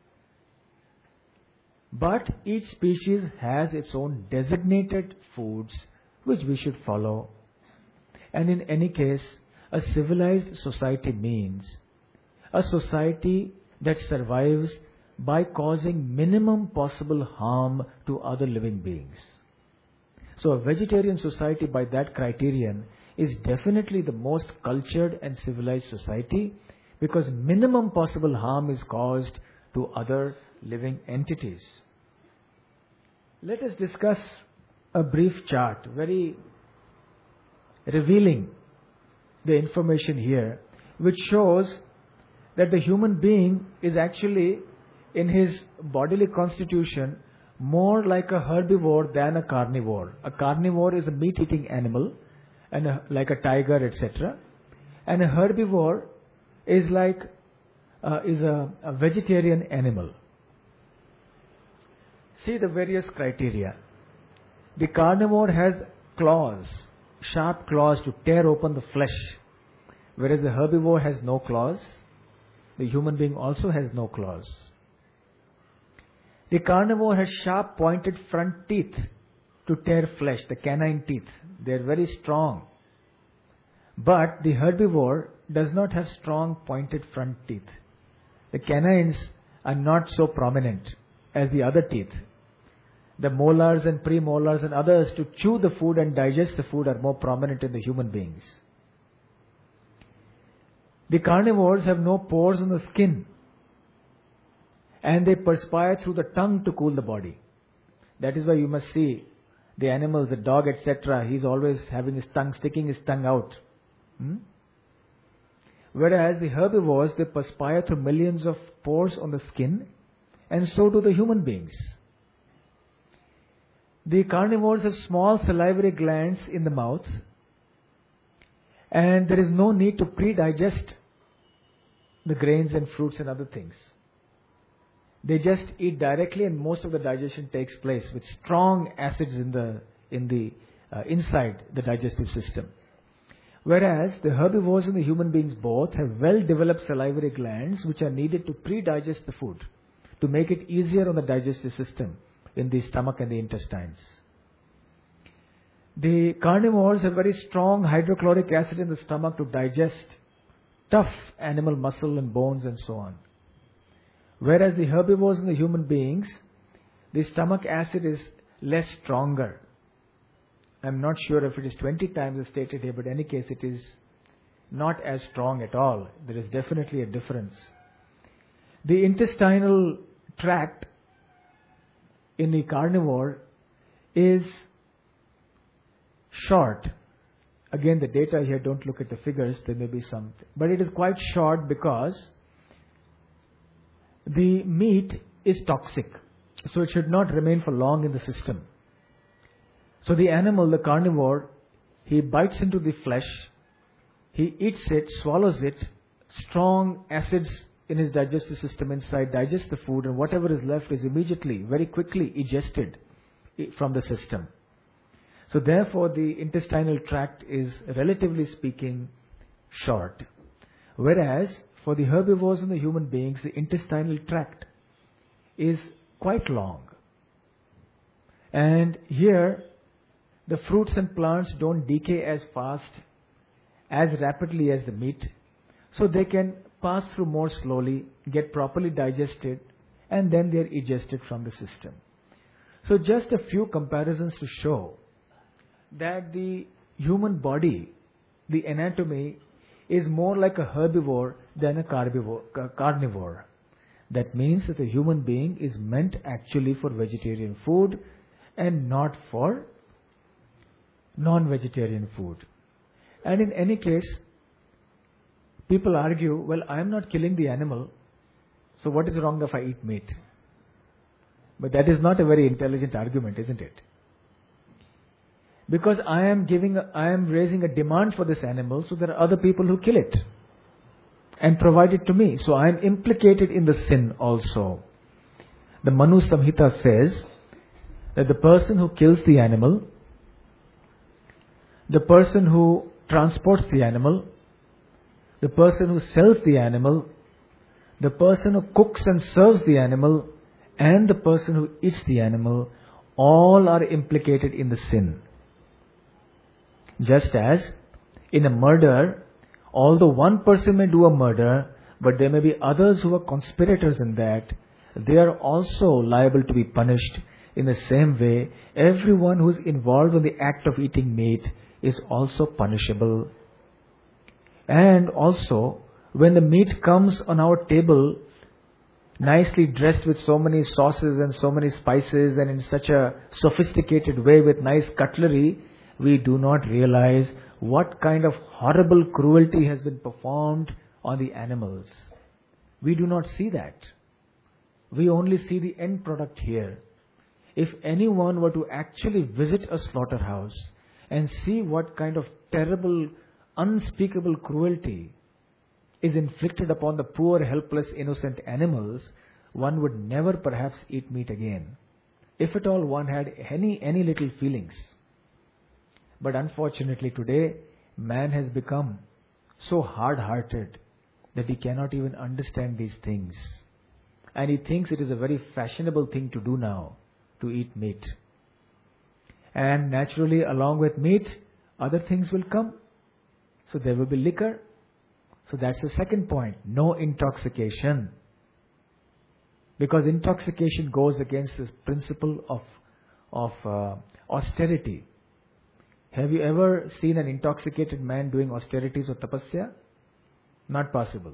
But each species has its own designated foods which we should follow. And in any case, a civilized society means a society that survives by causing minimum possible harm to other living beings. So a vegetarian society by that criterion is definitely the most cultured and civilized society, because minimum possible harm is caused to other living entities. Let us discuss a brief chart, very revealing the information here, which shows that the human being is actually, in his bodily constitution, more like a herbivore than a carnivore. A carnivore is a meat-eating animal, and a, like a tiger, et cetera. And a herbivore is like uh, is a, a vegetarian animal. See the various criteria. The carnivore has claws, sharp claws to tear open the flesh, whereas the herbivore has no claws. The human being also has no claws. The carnivore has sharp pointed front teeth to tear flesh, the canine teeth. They are very strong. But the herbivore does not have strong pointed front teeth. The canines are not so prominent as the other teeth. The molars and premolars and others to chew the food and digest the food are more prominent in the human beings. The carnivores have no pores on the skin, and they perspire through the tongue to cool the body. That is why you must see the animals, the dog, et cetera. He's always having his tongue, sticking his tongue out. Hmm? Whereas the herbivores, they perspire through millions of pores on the skin, and so do the human beings. The carnivores have small salivary glands in the mouth, and there is no need to pre-digest the grains and fruits and other things. They just eat directly, and most of the digestion takes place with strong acids in the in the uh, inside the digestive system. Whereas the herbivores and the human beings both have well-developed salivary glands which are needed to pre-digest the food, to make it easier on the digestive system in the stomach and the intestines. The carnivores have very strong hydrochloric acid in the stomach to digest tough animal muscle and bones and so on. Whereas the herbivores and the human beings, the stomach acid is less stronger. I'm not sure if it is twenty times as stated here, but in any case it is not as strong at all. There is definitely a difference. The intestinal tract in the carnivore is short. Again, the data here, don't look at the figures, there may be some. But it is quite short because the meat is toxic. So it should not remain for long in the system. So the animal, the carnivore, he bites into the flesh, he eats it, swallows it, strong acids in his digestive system inside digest the food, and whatever is left is immediately, very quickly egested from the system. So therefore the intestinal tract is, relatively speaking, short. Whereas for the herbivores and the human beings, the intestinal tract is quite long. And here the fruits and plants don't decay as fast, as rapidly as the meat. So they can pass through more slowly, get properly digested, and then they are egested from the system. So just a few comparisons to show that the human body, the anatomy, is more like a herbivore than a carnivore. carnivore. That means that the human being is meant actually for vegetarian food and not for non-vegetarian food. And in any case, people argue, well, I am not killing the animal, so what is wrong if I eat meat? But that is not a very intelligent argument, isn't it? Because I am giving, a, I am raising a demand for this animal, so there are other people who kill it and provide it to me. So I am implicated in the sin also. The Manu Samhita says that the person who kills the animal, the person who transports the animal, the person who sells the animal, the person who cooks and serves the animal, and the person who eats the animal, all are implicated in the sin. Just as in a murder, although one person may do a murder, but there may be others who are conspirators in that, they are also liable to be punished. In the same way, everyone who is involved in the act of eating meat is also punishable. And also, when the meat comes on our table, nicely dressed with so many sauces and so many spices and in such a sophisticated way with nice cutlery, we do not realize what kind of horrible cruelty has been performed on the animals. We do not see that. We only see the end product here. If anyone were to actually visit a slaughterhouse and see what kind of terrible, unspeakable cruelty is inflicted upon the poor, helpless, innocent animals, one would never perhaps eat meat again. If at all one had any, any little feelings. But unfortunately today, man has become so hard-hearted that he cannot even understand these things. And he thinks it is a very fashionable thing to do now, to eat meat. And naturally, along with meat, other things will come. So there will be liquor. So that's the second point. No intoxication. Because intoxication goes against this principle of, of uh, austerity. Have you ever seen an intoxicated man doing austerities or tapasya? Not possible.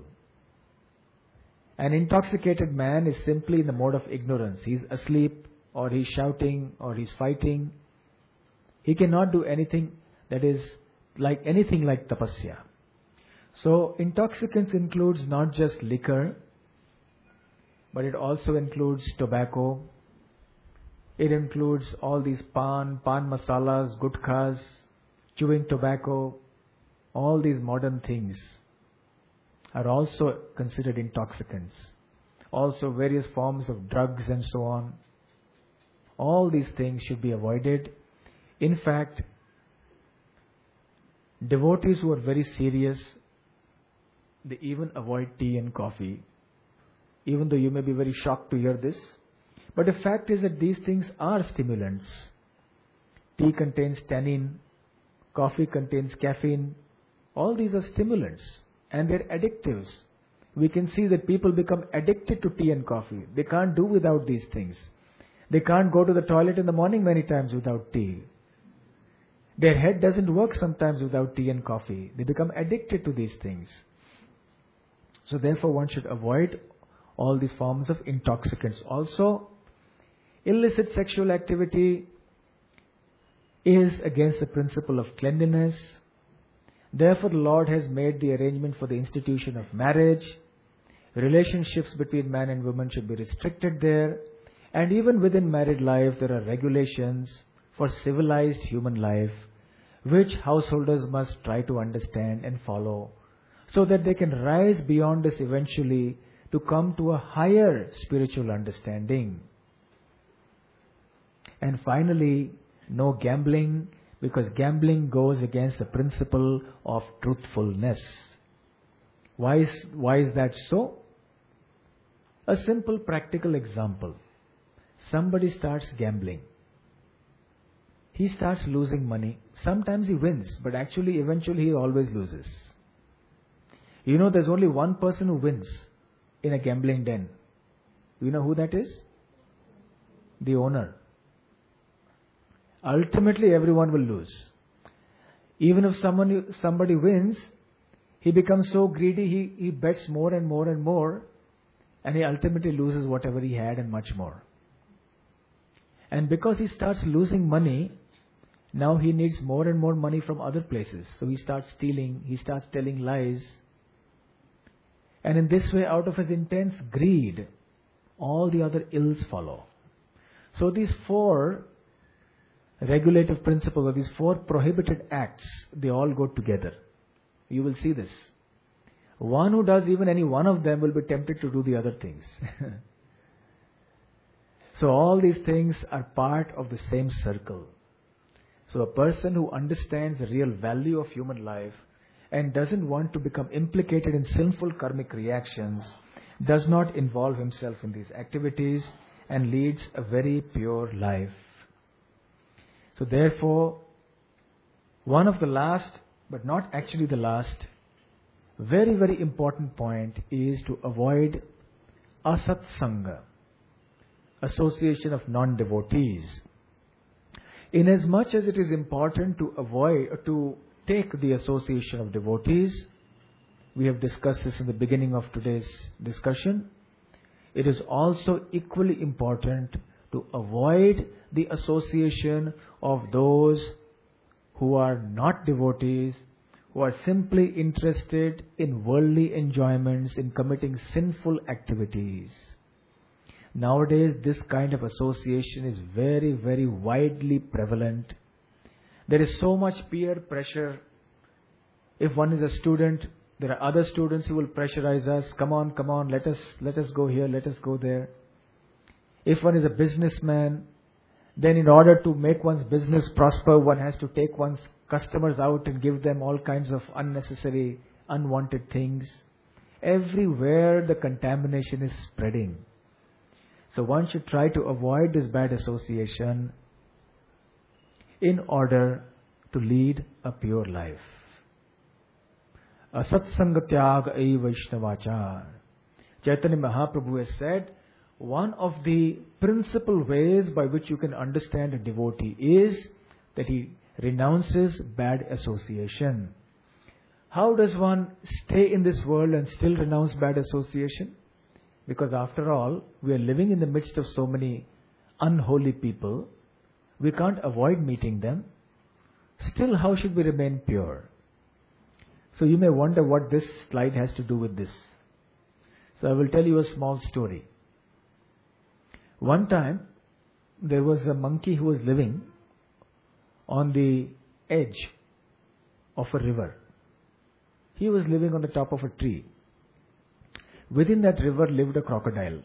An intoxicated man is simply in the mode of ignorance. He's asleep, or he's shouting, or he's fighting. He cannot do anything that is like anything like tapasya. So intoxicants includes not just liquor, but it also includes tobacco. It includes all these pan, pan masalas, gutkhas, chewing tobacco, all these modern things are also considered intoxicants. Also various forms of drugs and so on. All these things should be avoided. In fact, devotees who are very serious, they even avoid tea and coffee. Even though you may be very shocked to hear this. But the fact is that these things are stimulants. Tea contains tannin, coffee contains caffeine. All these are stimulants and they're addictives. We can see that people become addicted to tea and coffee. They can't do without these things. They can't go to the toilet in the morning many times without tea. Their head doesn't work sometimes without tea and coffee. They become addicted to these things. So therefore one should avoid all these forms of intoxicants. Also, illicit sexual activity is against the principle of cleanliness. Therefore the Lord has made the arrangement for the institution of marriage. Relationships between man and woman should be restricted there. And even within married life there are regulations for civilized human life, which householders must try to understand and follow, so that they can rise beyond this eventually to come to a higher spiritual understanding. And finally, no gambling, because gambling goes against the principle of truthfulness. Why is, why is that so? A simple practical example. Somebody starts gambling. He starts losing money. Sometimes he wins, but actually eventually he always loses. You know, there's only one person who wins in a gambling den. You know who that is? The owner. Ultimately everyone will lose. Even if someone, somebody wins, he becomes so greedy, he, he bets more and more and more, and he ultimately loses whatever he had and much more. And because he starts losing money, now he needs more and more money from other places. So he starts stealing, he starts telling lies. And in this way, out of his intense greed, all the other ills follow. So these four regulative principles, or these four prohibited acts, they all go together. You will see this. One who does even any one of them will be tempted to do the other things. So all these things are part of the same circle. So a person who understands the real value of human life and doesn't want to become implicated in sinful karmic reactions does not involve himself in these activities and leads a very pure life. So therefore, one of the last, but not actually the last, very, very important point is to avoid asatsanga, association of non-devotees. Inasmuch as it is important to avoid, to take the association of devotees, we have discussed this in the beginning of today's discussion, it is also equally important to avoid the association of those who are not devotees, who are simply interested in worldly enjoyments, in committing sinful activities. Nowadays, this kind of association is very, very widely prevalent. There is so much peer pressure. If one is a student, there are other students who will pressurize us. Come on, come on, let us, let us go here, let us go there. If one is a businessman, then in order to make one's business prosper, one has to take one's customers out and give them all kinds of unnecessary, unwanted things. Everywhere the contamination is spreading. So one should try to avoid this bad association in order to lead a pure life. Asatsanga tyaga ei Vaishnavachar. Chaitanya Mahaprabhu has said, one of the principal ways by which you can understand a devotee is that he renounces bad association. How does one stay in this world and still renounce bad association? Because after all, we are living in the midst of so many unholy people. We can't avoid meeting them. Still, how should we remain pure? So you may wonder what this slide has to do with this. So I will tell you a small story. One time, there was a monkey who was living on the edge of a river. He was living on the top of a tree. Within that river lived a crocodile.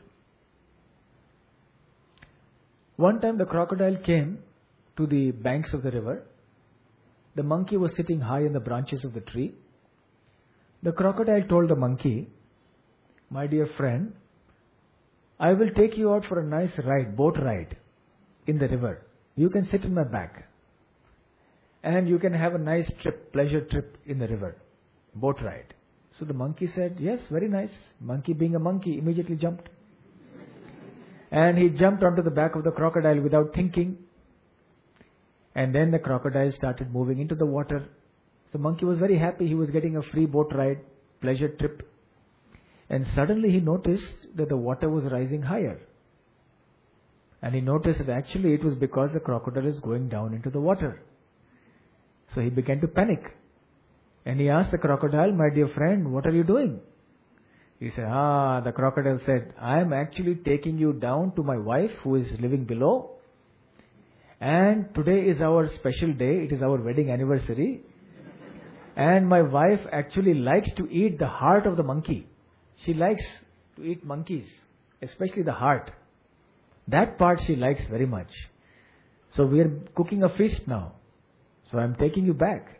One time the crocodile came to the banks of the river. The monkey was sitting high in the branches of the tree. The crocodile told the monkey, "My dear friend, I will take you out for a nice ride, boat ride in the river. You can sit in my back. And you can have a nice trip, pleasure trip in the river, boat ride." So the monkey said, "Yes, very nice." Monkey, being a monkey, immediately jumped. And he jumped onto the back of the crocodile without thinking. And then the crocodile started moving into the water. The monkey was very happy. He was getting a free boat ride, pleasure trip. And suddenly he noticed that the water was rising higher. And he noticed that actually it was because the crocodile is going down into the water. So he began to panic. And he asked the crocodile, "My dear friend, what are you doing?" He said, ah, the crocodile said, "I am actually taking you down to my wife who is living below. And today is our special day. It is our wedding anniversary. And my wife actually likes to eat the heart of the monkey. She likes to eat monkeys, especially the heart. That part she likes very much. So we are cooking a feast now. So I am taking you back."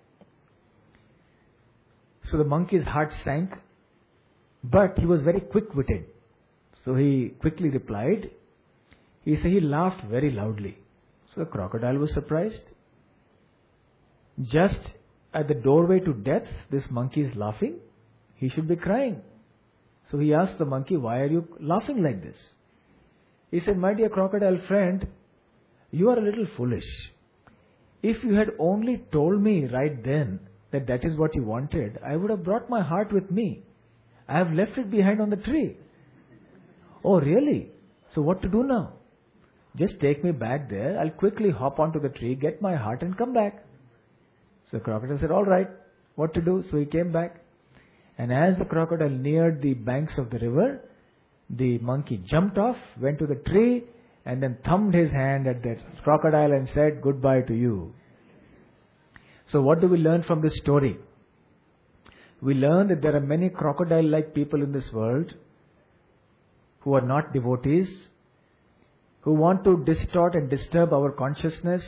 So the monkey's heart sank, but he was very quick-witted. So he quickly replied. He said he laughed very loudly. So the crocodile was surprised. Just at the doorway to death, this monkey is laughing. He should be crying. So he asked the monkey, "Why are you laughing like this?" He said, "My dear crocodile friend, you are a little foolish. If you had only told me right then that that is what you wanted, I would have brought my heart with me. I have left it behind on the tree." "Oh, really? So what to do now?" "Just take me back there. I'll quickly hop onto the tree, get my heart and come back." So the crocodile said, "All right, what to do?" So he came back. And as the crocodile neared the banks of the river, the monkey jumped off, went to the tree, and then thumbed his hand at the crocodile and said, "Goodbye to you." So what do we learn from this story? We learn that there are many crocodile-like people in this world who are not devotees, who want to distort and disturb our consciousness,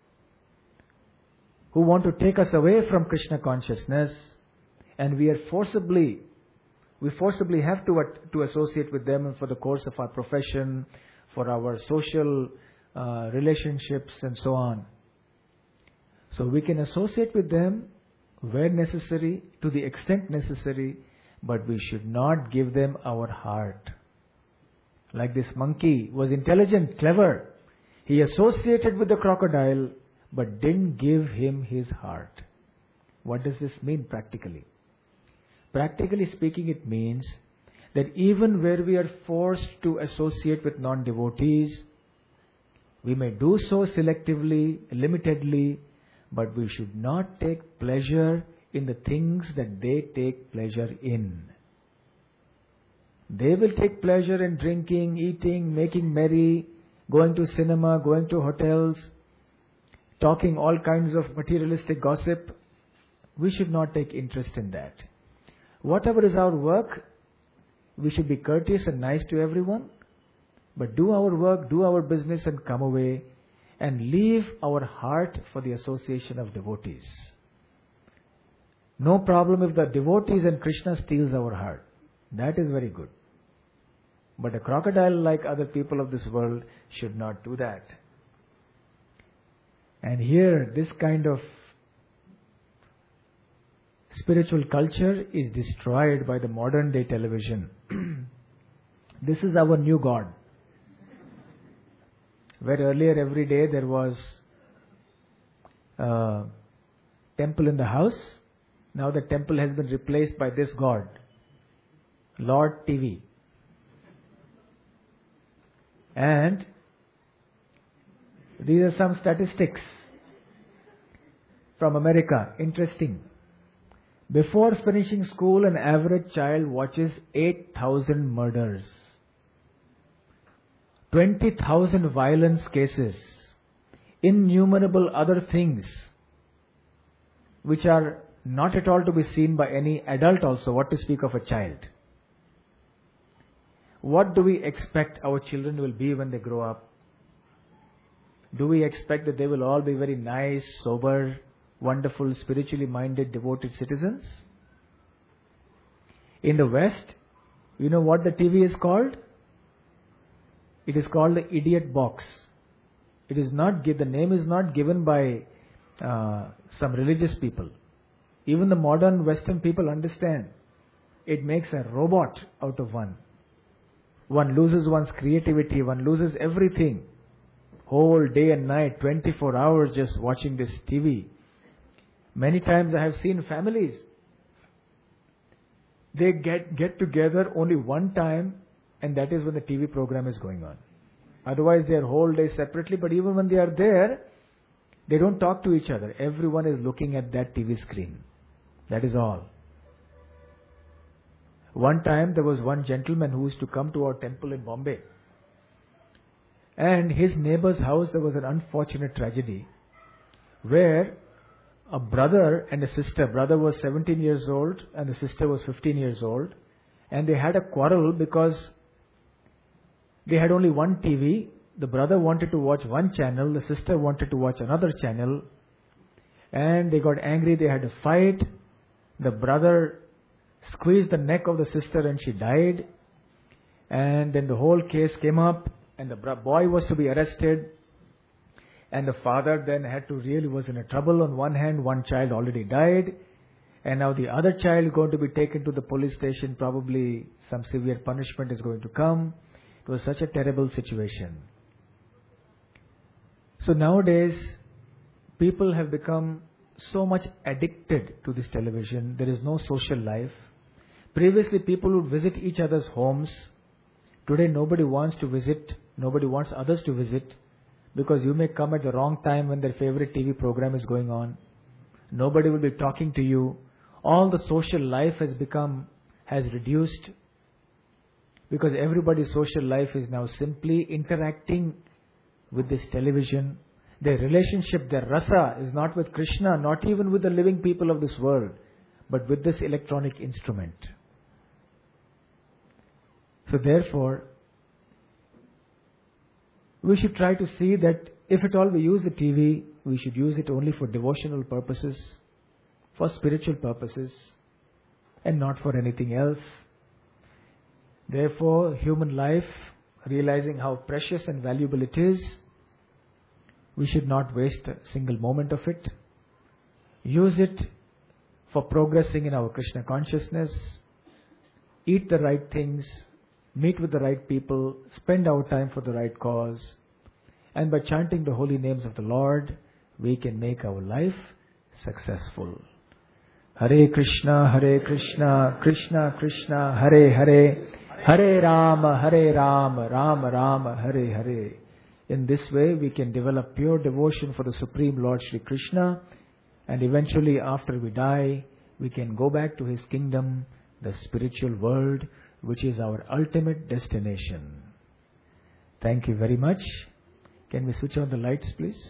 who want to take us away from Krishna consciousness, and we are forcibly, we forcibly have to, to associate with them for the course of our profession, for our social uh, relationships and so on. So we can associate with them where necessary, to the extent necessary, but we should not give them our heart. Like this monkey was intelligent, clever. He associated with the crocodile, but didn't give him his heart. What does this mean practically? Practically speaking, it means that even where we are forced to associate with non-devotees, we may do so selectively, limitedly, but we should not take pleasure in the things that they take pleasure in. They will take pleasure in drinking, eating, making merry, going to cinema, going to hotels, talking all kinds of materialistic gossip. We should not take interest in that. Whatever is our work, we should be courteous and nice to everyone, but do our work, do our business and come away, and leave our heart for the association of devotees. No problem if the devotees and Krishna steals our heart. That is very good. But a crocodile, like other people of this world, should not do that. And here, this kind of spiritual culture is destroyed by the modern day television. This is our new God. Where earlier every day there was a temple in the house, now the temple has been replaced by this God, Lord T V. And these are some statistics from America. Interesting. Before finishing school, an average child watches eight thousand murders, twenty thousand violence cases, innumerable other things which are not at all to be seen by any adult also, what to speak of a child. What do we expect our children will be when they grow up? Do we expect that they will all be very nice, sober, wonderful, spiritually minded, devoted citizens? In the West, you know what the T V is called? It is called the idiot box. It is not, the name is not given by uh, some religious people. Even the modern Western people understand. It makes a robot out of one. One loses one's creativity, one loses everything. Whole day and night, twenty-four hours just watching this T V. Many times I have seen families, they get, get together only one time, and that is when the T V program is going on. Otherwise they are whole day separately, but even when they are there, they don't talk to each other. Everyone is looking at that T V screen. That is all. One time there was one gentleman who used to come to our temple in Bombay. And his neighbor's house, there was an unfortunate tragedy where a brother and a sister, brother was seventeen years old and the sister was fifteen years old, and they had a quarrel because they had only one T V. The brother wanted to watch one channel, the sister wanted to watch another channel, and they got angry, they had a fight. The brother squeezed the neck of the sister and she died. And then the whole case came up, and the boy was to be arrested. And the father then had to really was in a trouble. On one hand, one child already died, and now the other child is going to be taken to the police station. Probably some severe punishment is going to come. It was such a terrible situation. So nowadays, people have become so much addicted to this television. There is no social life. Previously, people would visit each other's homes. Today, nobody wants to visit. Nobody wants others to visit, because you may come at the wrong time when their favorite T V program is going on. Nobody will be talking to you. All the social life has become, has reduced, because everybody's social life is now simply interacting with this television. Their relationship, their rasa is not with Krishna, not even with the living people of this world, but with this electronic instrument. So therefore, we should try to see that if at all we use the T V, we should use it only for devotional purposes, for spiritual purposes, and not for anything else. Therefore, human life, realizing how precious and valuable it is, we should not waste a single moment of it. Use it for progressing in our Krishna consciousness, eat the right things, meet with the right people, spend our time for the right cause, and by chanting the holy names of the Lord, we can make our life successful. Hare Krishna, Hare Krishna, Krishna Krishna, Hare Hare, Hare Rama, Hare Rama, Rama Rama, Hare Hare. In this way, we can develop pure devotion for the Supreme Lord Shri Krishna, and eventually after we die, we can go back to His kingdom, the spiritual world, which is our ultimate destination. Thank you very much. Can we switch on the lights, please?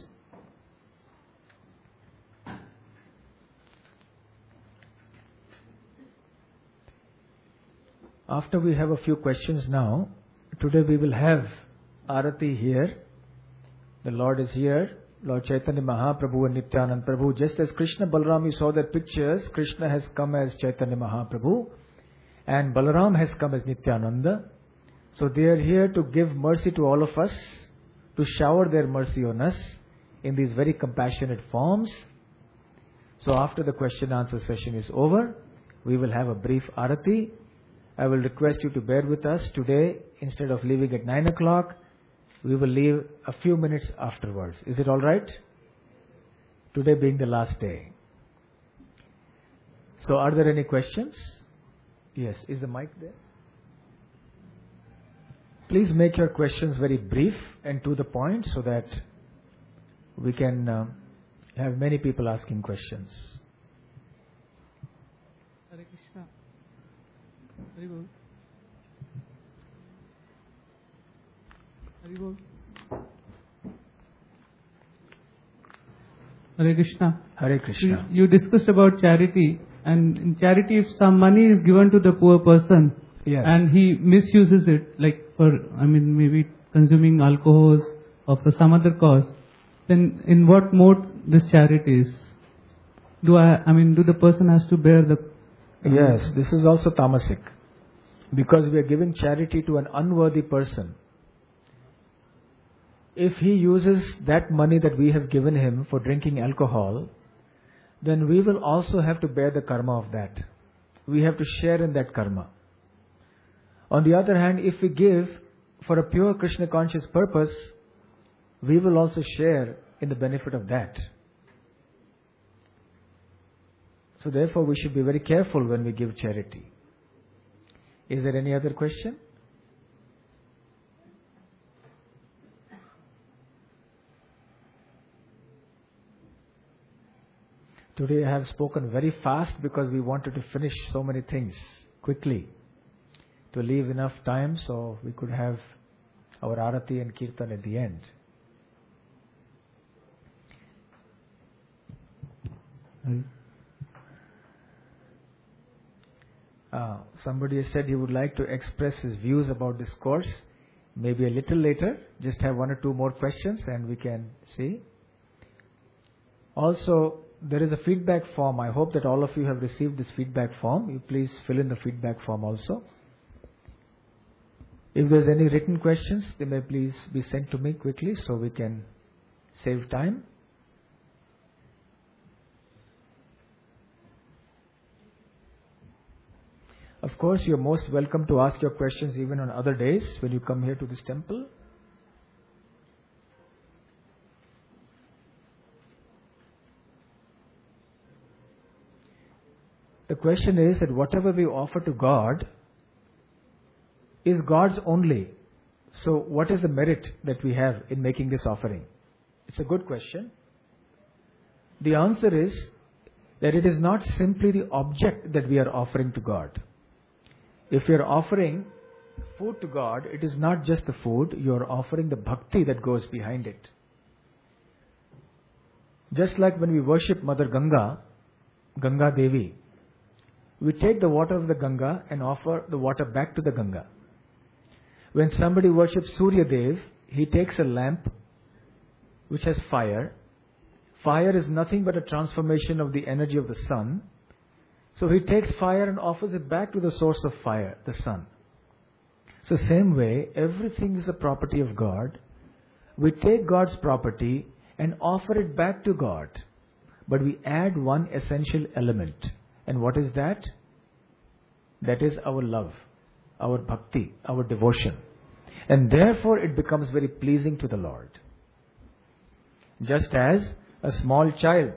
After we have a few questions now, today we will have Arati here. The Lord is here. Lord Chaitanya Mahaprabhu and Nityanand Prabhu. Just as Krishna, Balaram, you saw their pictures, Krishna has come as Chaitanya Mahaprabhu and Balaram has come as Nityananda. So they are here to give mercy to all of us, to shower their mercy on us in these very compassionate forms. So after the question answer session is over, we will have a brief Arati. I will request you to bear with us today. Instead of leaving at nine o'clock, we will leave a few minutes afterwards. Is it all right? Today being the last day. So are there any questions? Yes. Is the mic there? Please make your questions very brief and to the point so that we can uh, have many people asking questions. Hare Krishna. Very good. Very good. Hare Krishna. Hare Krishna. You, you discussed about charity, and in charity, if some money is given to the poor person, Yes. and he misuses it, like for, I mean, maybe consuming alcohols or for some other cause, then in what mode this charity is? Do I, I mean, do the person has to bear the... I mean, Yes, this is also tamasic. Because we are giving charity to an unworthy person. If he uses that money that we have given him for drinking alcohol, then we will also have to bear the karma of that. We have to share in that karma. On the other hand, if we give for a pure Krishna conscious purpose, we will also share in the benefit of that. So therefore we should be very careful when we give charity. Is there any other question? Today I have spoken very fast because we wanted to finish so many things quickly, to leave enough time so we could have our Arati and Kirtan at the end. Uh, somebody has said he would like to express his views about this course. Maybe a little later. Just have one or two more questions and we can see. Also, there is a feedback form. I hope that all of you have received this feedback form. You please fill in the feedback form also. If there's any written questions, they may please be sent to me quickly so we can save time. Of course, you're most welcome to ask your questions even on other days when you come here to this temple. The question is that whatever we offer to God is God's only. So what is the merit that we have in making this offering? It's a good question. The answer is that it is not simply the object that we are offering to God. If you are offering food to God, it is not just the food, you are offering the bhakti that goes behind it. Just like when we worship Mother Ganga, Ganga Devi, we take the water of the Ganga and offer the water back to the Ganga. When somebody worships Surya Dev, he takes a lamp which has fire. Fire is nothing but a transformation of the energy of the sun. So he takes fire and offers it back to the source of fire, the sun. So same way, everything is a property of God. We take God's property and offer it back to God. But we add one essential element. And what is that? That is our love, our bhakti, our devotion. And therefore it becomes very pleasing to the Lord. Just as a small child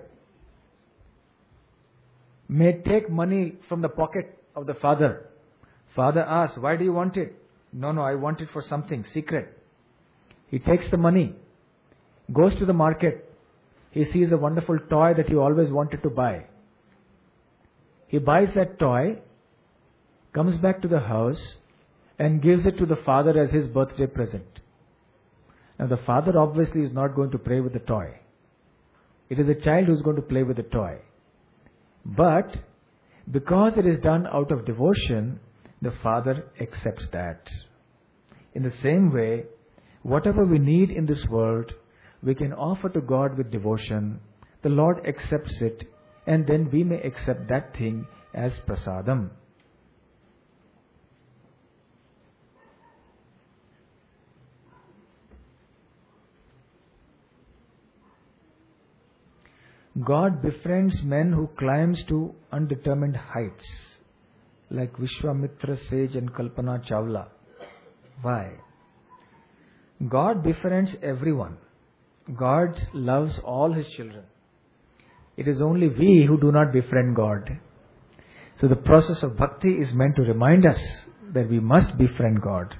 may take money from the pocket of the father. Father asks, why do you want it? No, no, I want it for something secret. He takes the money, goes to the market. He sees a wonderful toy that he always wanted to buy. He buys that toy, comes back to the house and gives it to the father as his birthday present. Now the father obviously is not going to play with the toy. It is the child who is going to play with the toy. But because it is done out of devotion, the Father accepts that. In the same way, whatever we need in this world, we can offer to God with devotion. The Lord accepts it, and then we may accept that thing as prasadam. God befriends men who climbs to undetermined heights, like Vishwamitra Sage and Kalpana Chawla. Why? God befriends everyone. God loves all His children. It is only we who do not befriend God. So the process of bhakti is meant to remind us that we must befriend God.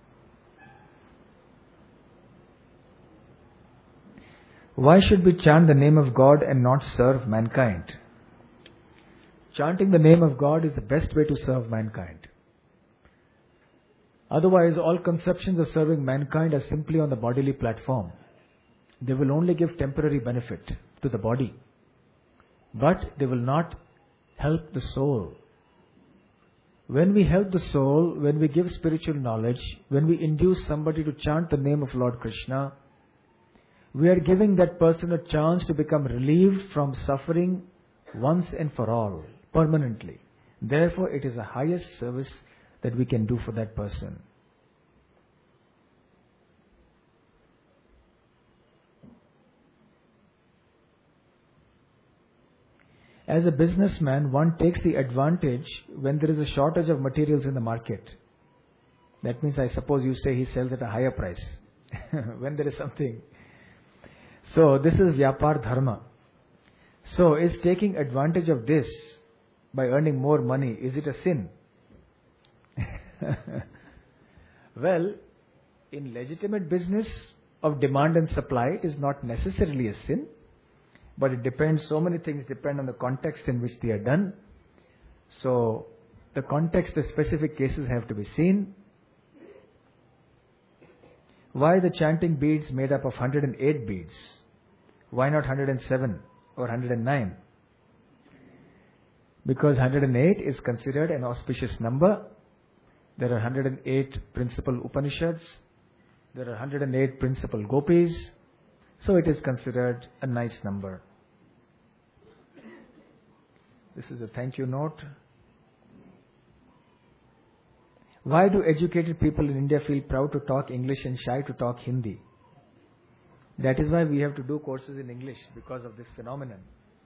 Why should we chant the name of God and not serve mankind? Chanting the name of God is the best way to serve mankind. Otherwise, all conceptions of serving mankind are simply on the bodily platform. They will only give temporary benefit to the body, but they will not help the soul. When we help the soul, when we give spiritual knowledge, when we induce somebody to chant the name of Lord Krishna, we are giving that person a chance to become relieved from suffering once and for all, permanently. Therefore, it is the highest service that we can do for that person. As a businessman, one takes the advantage when there is a shortage of materials in the market. That means, I suppose you say he sells at a higher price when there is something. So, this is Vyapar Dharma. So, is taking advantage of this by earning more money, is it a sin? Well, in legitimate business of demand and supply, it is not necessarily a sin. But it depends, so many things depend on the context in which they are done. So, the context, the specific cases have to be seen. Why the chanting beads made up of one hundred eight beads? Why not one hundred seven or one hundred nine? Because one hundred eight is considered an auspicious number. There are one hundred eight principal Upanishads. There are one hundred eight principal gopis. So it is considered a nice number. This is a thank you note. Why do educated people in India feel proud to talk English and shy to talk Hindi? That is why we have to do courses in English, because of this phenomenon.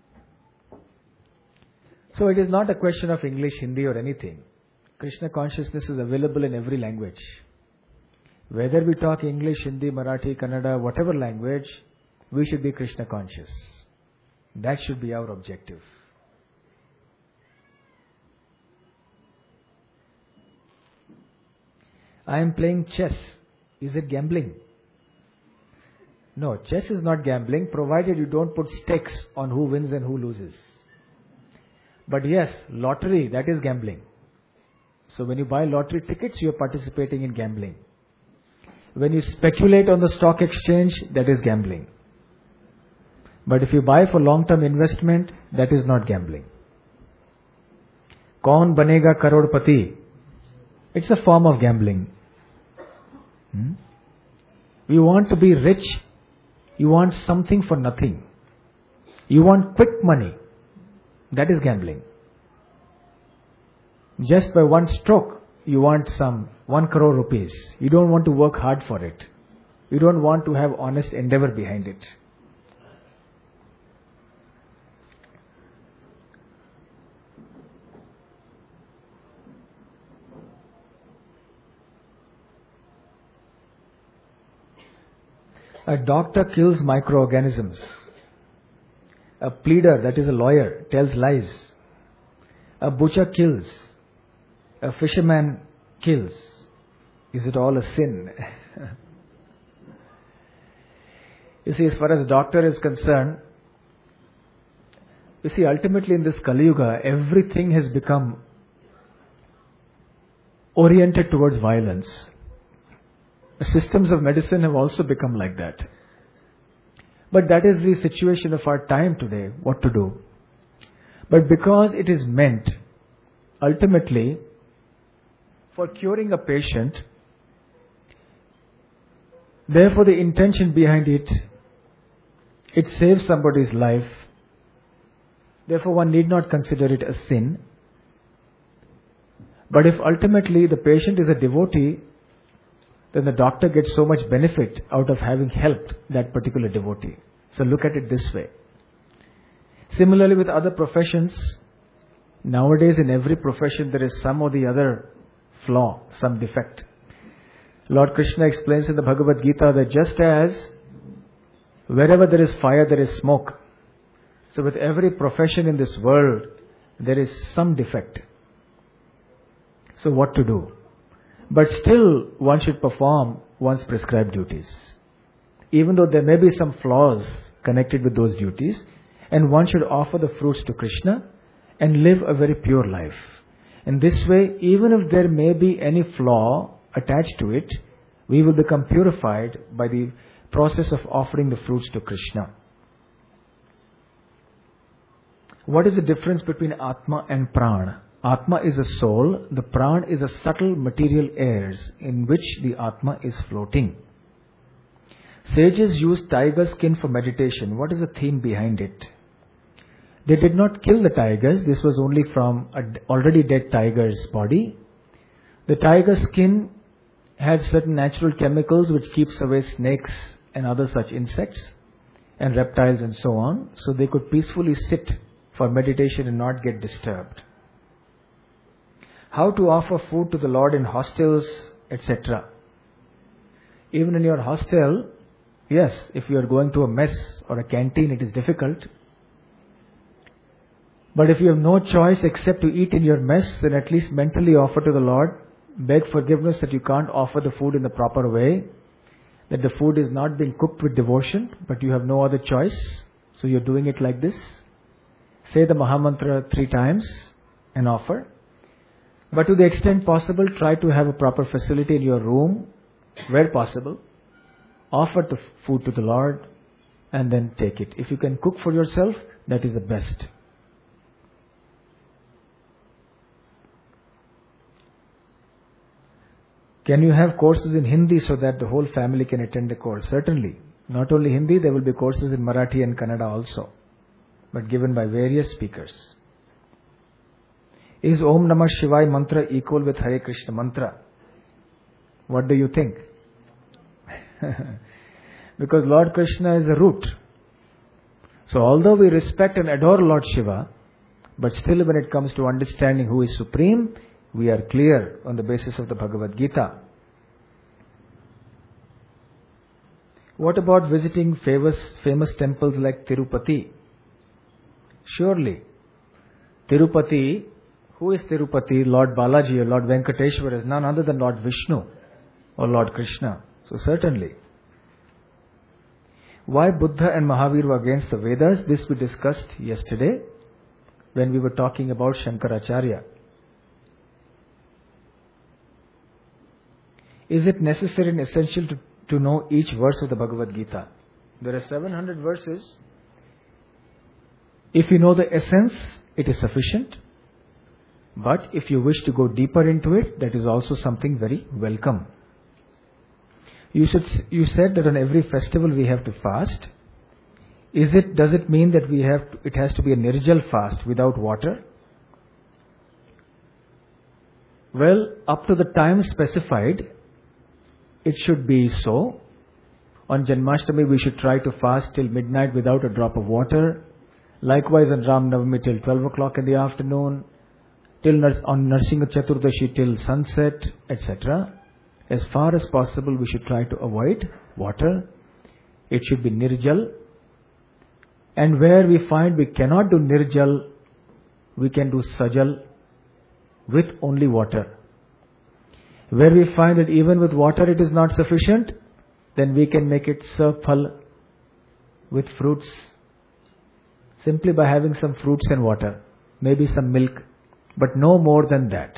So it is not a question of English, Hindi or anything. Krishna consciousness is available in every language. Whether we talk English, Hindi, Marathi, Kannada, whatever language, we should be Krishna conscious. That should be our objective. I am playing chess. Is it gambling? No, chess is not gambling, provided you don't put stakes on who wins and who loses. But yes, lottery, that is gambling. So when you buy lottery tickets, you are participating in gambling. When you speculate on the stock exchange, that is gambling. But if you buy for long-term investment, that is not gambling. Kaun banega karodpati? It's a form of gambling. Hmm? We want to be rich. You want something for nothing. You want quick money. That is gambling. Just by one stroke, you want some one crore rupees. You don't want to work hard for it. You don't want to have honest endeavor behind it. A doctor kills microorganisms. A pleader, that is a lawyer, tells lies. A butcher kills. A fisherman kills. Is it all a sin? You see, as far as doctor is concerned, you see, ultimately in this Kali Yuga, everything has become oriented towards violence. The systems of medicine have also become like that. But that is the situation of our time today, what to do. But because it is meant, ultimately, for curing a patient, therefore the intention behind it, it saves somebody's life. Therefore one need not consider it a sin. But if ultimately the patient is a devotee, then the doctor gets so much benefit out of having helped that particular devotee. So look at it this way. Similarly with other professions, nowadays in every profession there is some or the other flaw, some defect. Lord Krishna explains in the Bhagavad Gita that just as wherever there is fire, there is smoke. So with every profession in this world, there is some defect. So what to do? But still, one should perform one's prescribed duties. Even though there may be some flaws connected with those duties, and one should offer the fruits to Krishna and live a very pure life. In this way, even if there may be any flaw attached to it, we will become purified by the process of offering the fruits to Krishna. What is the difference between Atma and Prana? Atma is a soul, the Pran is a subtle material airs in which the Atma is floating. Sages use tiger skin for meditation. What is the theme behind it? They did not kill the tigers. This was only from an already dead tiger's body. The tiger skin had certain natural chemicals which keeps away snakes and other such insects and reptiles and so on. So they could peacefully sit for meditation and not get disturbed. How to offer food to the Lord in hostels, et cetera. Even in your hostel, yes, if you are going to a mess or a canteen, it is difficult. But if you have no choice except to eat in your mess, then at least mentally offer to the Lord. Beg forgiveness that you can't offer the food in the proper way. That the food is not being cooked with devotion, but you have no other choice. So you're doing it like this. Say the Mahamantra three times and offer. But to the extent possible, try to have a proper facility in your room, where possible. Offer the food to the Lord and then take it. If you can cook for yourself, that is the best. Can you have courses in Hindi so that the whole family can attend the course? Certainly. Not only Hindi, there will be courses in Marathi and Kannada also, but given by various speakers. Is Om Namah Shivaya mantra equal with Hare Krishna mantra? What do you think? Because Lord Krishna is the root. So although we respect and adore Lord Shiva, but still when it comes to understanding who is supreme, we are clear on the basis of the Bhagavad Gita. What about visiting famous, famous temples like Tirupati? Surely, Tirupati, who is Tirupati? Lord Balaji or Lord Venkateshwara is none other than Lord Vishnu or Lord Krishna. So certainly. Why Buddha and Mahavir were against the Vedas? This we discussed yesterday when we were talking about Shankaracharya. Is it necessary and essential to, to know each verse of the Bhagavad Gita? There are seven hundred verses. If you know the essence, it is sufficient. But if you wish to go deeper into it, that is also something very welcome. You should, you said that on every festival we have to fast. Is it, does it mean that we have to, it has to be a nirjal fast without water? Well, up to the time specified, it should be so. On Janmashtami we should try to fast till midnight without a drop of water. Likewise on Ram Navami till twelve o'clock in the afternoon. Till on Narsingha Chaturdashi till sunset, et cetera. As far as possible we should try to avoid water. It should be nirjal. And where we find we cannot do nirjal, we can do sajal with only water. Where we find that even with water it is not sufficient, then we can make it sarphal with fruits. Simply by having some fruits and water. Maybe some milk. But no more than that.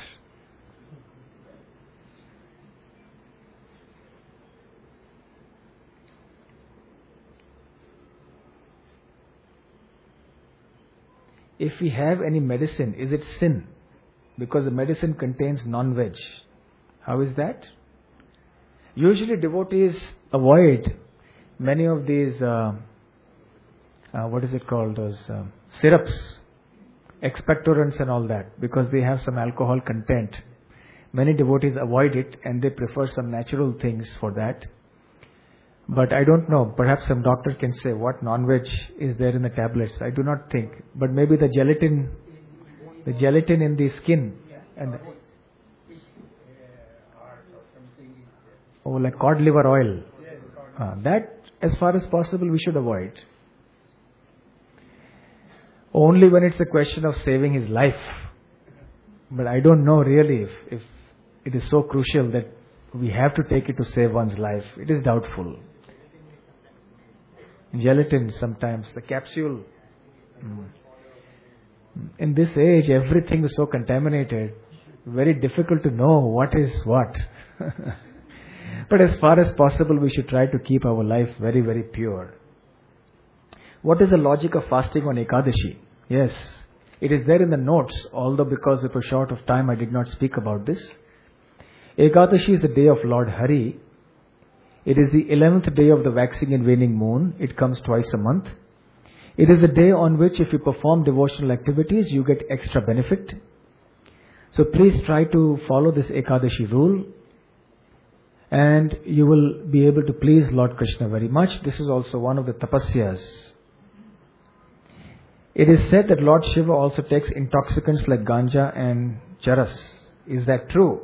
If we have any medicine, is it sin? Because the medicine contains non-veg. How is that? Usually devotees avoid many of these, uh, uh, what is it called, those uh, syrups, expectorants and all that, because they have some alcohol content. Many devotees avoid it and they prefer some natural things for that. But I don't know, perhaps some doctor can say what non-veg is there in the tablets. I do not think. But maybe the gelatin, the gelatin in the skin. And the, oh, like cod liver oil. Uh, that, as far as possible, we should avoid. Only when it's a question of saving his life. But I don't know really if, if it is so crucial that we have to take it to save one's life. It is doubtful. Gelatin sometimes, the capsule. Mm. In this age, everything is so contaminated. Very difficult to know what is what. But as far as possible, we should try to keep our life very, very pure. What is the logic of fasting on Ekadashi? Yes. It is there in the notes, although because of a short of time I did not speak about this. Ekadashi is the day of Lord Hari. It is the eleventh day of the waxing and waning moon. It comes twice a month. It is a day on which if you perform devotional activities, you get extra benefit. So please try to follow this Ekadashi rule and you will be able to please Lord Krishna very much. This is also one of the tapasyas. It is said that Lord Shiva also takes intoxicants like ganja and charas. Is that true?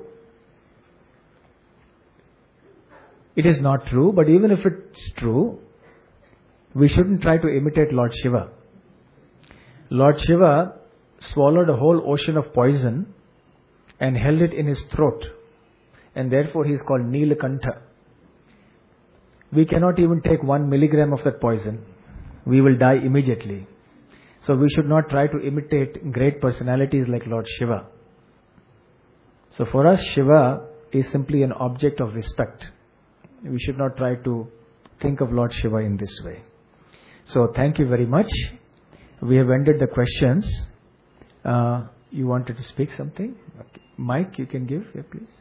It is not true, but even if it's true, we shouldn't try to imitate Lord Shiva. Lord Shiva swallowed a whole ocean of poison and held it in his throat, and therefore he is called Nilakantha. We cannot even take one milligram of that poison. We will die immediately. So we should not try to imitate great personalities like Lord Shiva. So for us, Shiva is simply an object of respect. We should not try to think of Lord Shiva in this way. So thank you very much. We have ended the questions. Uh, you wanted to speak something? Okay. Mike, you can give, yeah, please.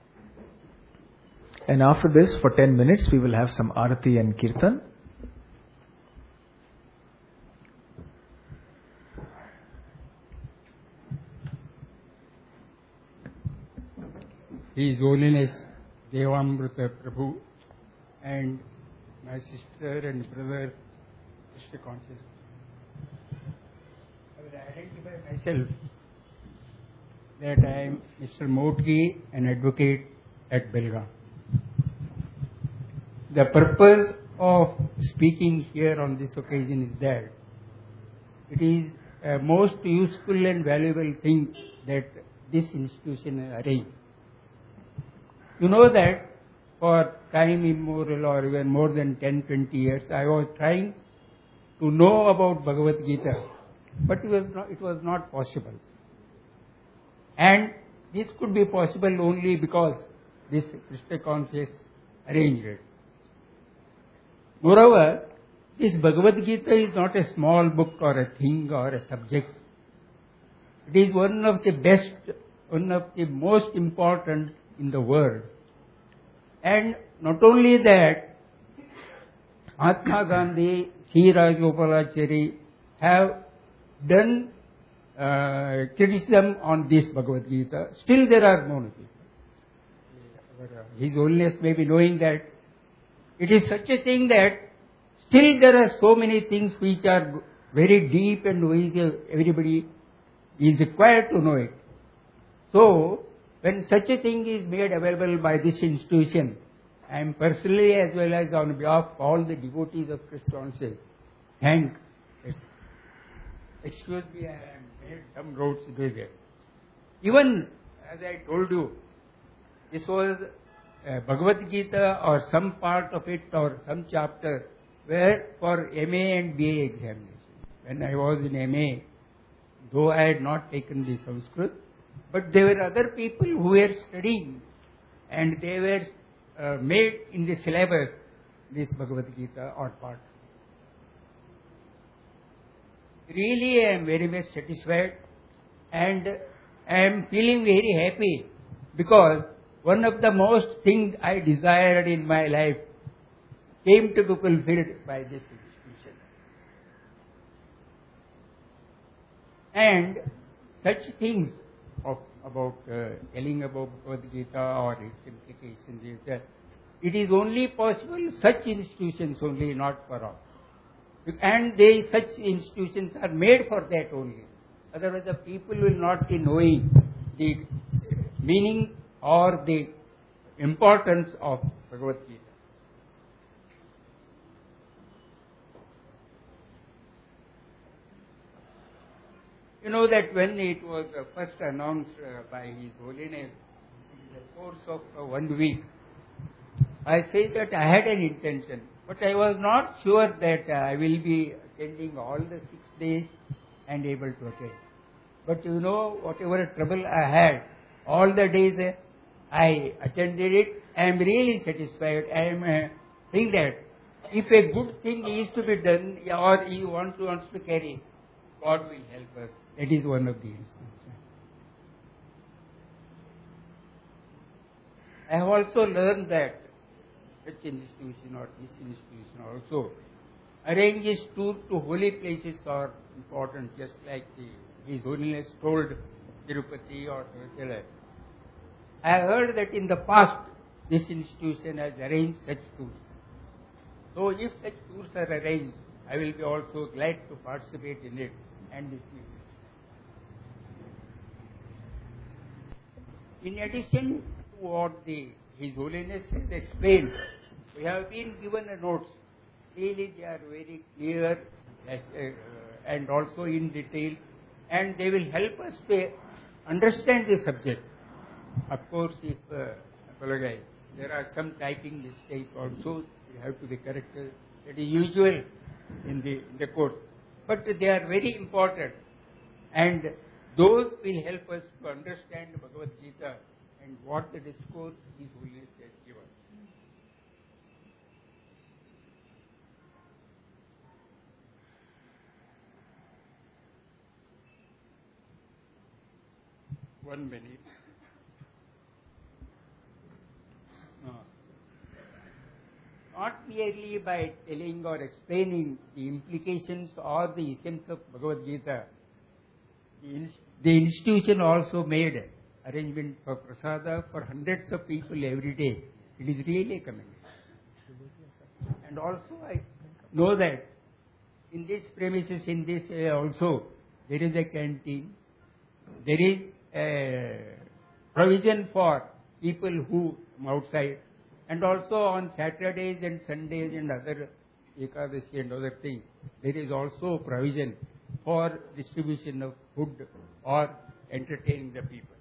And after this, for ten minutes, we will have some Arati and Kirtan. His Holiness Devamrita Prabhu and my sister and brother, Krishna Conscious. I will identify myself that I am Mister Motgi, an advocate at Belgaum. The purpose of speaking here on this occasion is that it is a most useful and valuable thing that this institution arranged. You know that for time immemorial or even more than ten to twenty years, I was trying to know about Bhagavad Gita, but it was not, it was not possible. And this could be possible only because this Krishna Conscious arranged it. Moreover, this Bhagavad Gita is not a small book or a thing or a subject. It is one of the best, one of the most important in the world. And not only that, Mahatma Gandhi, C. Rajagopalachari have done uh, criticism on this Bhagavad Gita. Still there are more people. His Holiness may be knowing that it is such a thing that still there are so many things which are very deep and which everybody is required to know it. So, when such a thing is made available by this institution, I am personally as well as on behalf of all the devotees of Krishna Conscious, thank it. Excuse me, I have made some roads there. Even, as I told you, this was uh, Bhagavad Gita or some part of it or some chapter were for M A and B A examination. When I was in M A, though I had not taken the Sanskrit, but there were other people who were studying and they were uh, made in the syllabus this Bhagavad Gita or part. Really I am very much satisfied and I am feeling very happy because one of the most things I desired in my life came to be fulfilled by this institution. And such things of, about uh, telling about Bhagavad Gita or its implications, uh, it is only possible such institutions only, not for all. And they, such institutions are made for that only. Otherwise the people will not be knowing the meaning or the importance of Bhagavad Gita. You know that when it was uh, first announced uh, by His Holiness in the course of uh, one week, I say that I had an intention, but I was not sure that uh, I will be attending all the six days and able to attend. But you know, whatever trouble I had, all the days uh, I attended it, I am really satisfied. I am uh, saying that if a good thing is to be done or you want to, wants to carry, God will help us. That is one of the institutions. I have also learned that such institution or this institution also arranges tour to holy places are important, just like the, His Holiness told Tirupati or Tirupati. I have heard that in the past this institution has arranged such tours. So if such tours are arranged, I will be also glad to participate in it and this meeting. In addition to what the His Holiness has explained, we have been given a notes. Really they are very clear uh, and also in detail, and they will help us to understand the subject. Of course, if uh, apologize, there are some typing mistakes also, we have to be corrected. That is usual in the, in the course. But they are very important, and those will help us to understand Bhagavad Gita and what the discourse His Holiness has given. One minute. No. Not merely by telling or explaining the implications or the essence of Bhagavad Gita, the, the institution also made arrangement for prasada for hundreds of people every day. It is really commendable. And also I know that in this premises, in this area also, there is a canteen, there is a provision for people who come outside, and also on Saturdays and Sundays and other Ekadashi and other things, there is also provision for distribution of food or entertaining the people.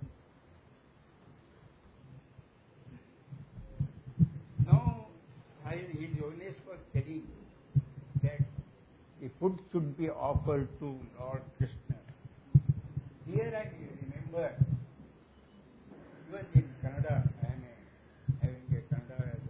Now, while His Holiness was telling that the food should be offered to Lord Krishna, here I remember, even in Kannada, I am a, having a Kannada as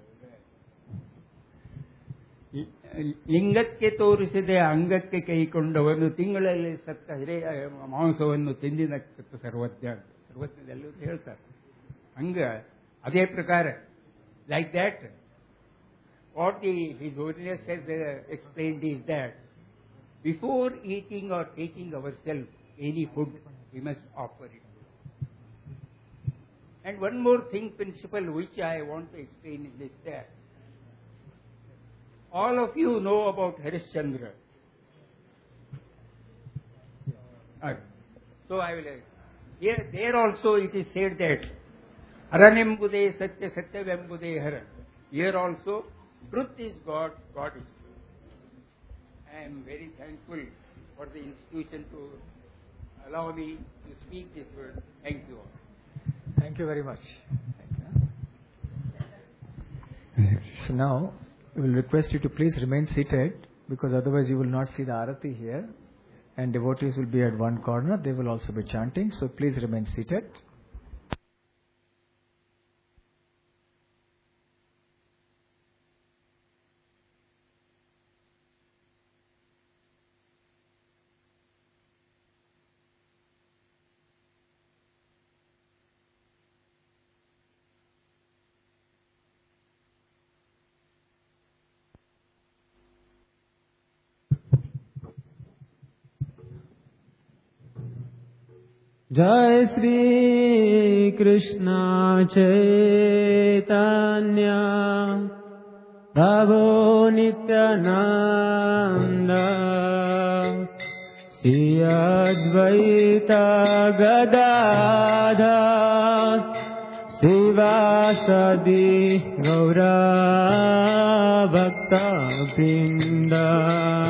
a ಲಿಂಗಕ್ಕೆ ತೋರಿಸಿದೆ ಅಂಗಕ್ಕೆ ಕೈಕೊಂಡವನು ತಿಂಗಳಲ್ಲಿ ಸತ್ತ ಹಿರಿಯ ಮಾಂಸವನ್ನು ತಿಂದಿನ ಸರ್ವಜ್ಞ ಸರ್ವಜ್ಞದಲ್ಲೂ ಹೇಳ್ತಾರೆ. ಹಂಗ ಅದೇ ಪ್ರಕಾರ like that what the His Holiness has uh, explained is that before eating or taking ourselves any food, we must offer it. And one more thing, principle, which I want to explain is this, that all of you know about Harishchandra. Right. So I will, here, there also it is said that Haranembhude Satya Satyavembhude Haran. Here also, truth is God, God is truth. I am very thankful for the institution to allow me to speak this word. Thank you all. Thank you very much. Thank you. So now, we will request you to please remain seated, because otherwise you will not see the Arati here, and devotees will be at one corner. They will also be chanting, so please remain seated. जय श्री कृष्ण चैतन्य प्रभु नित्यानंद श्री अद्वैत गदाधर शिवासदि गौर भक्त वृंद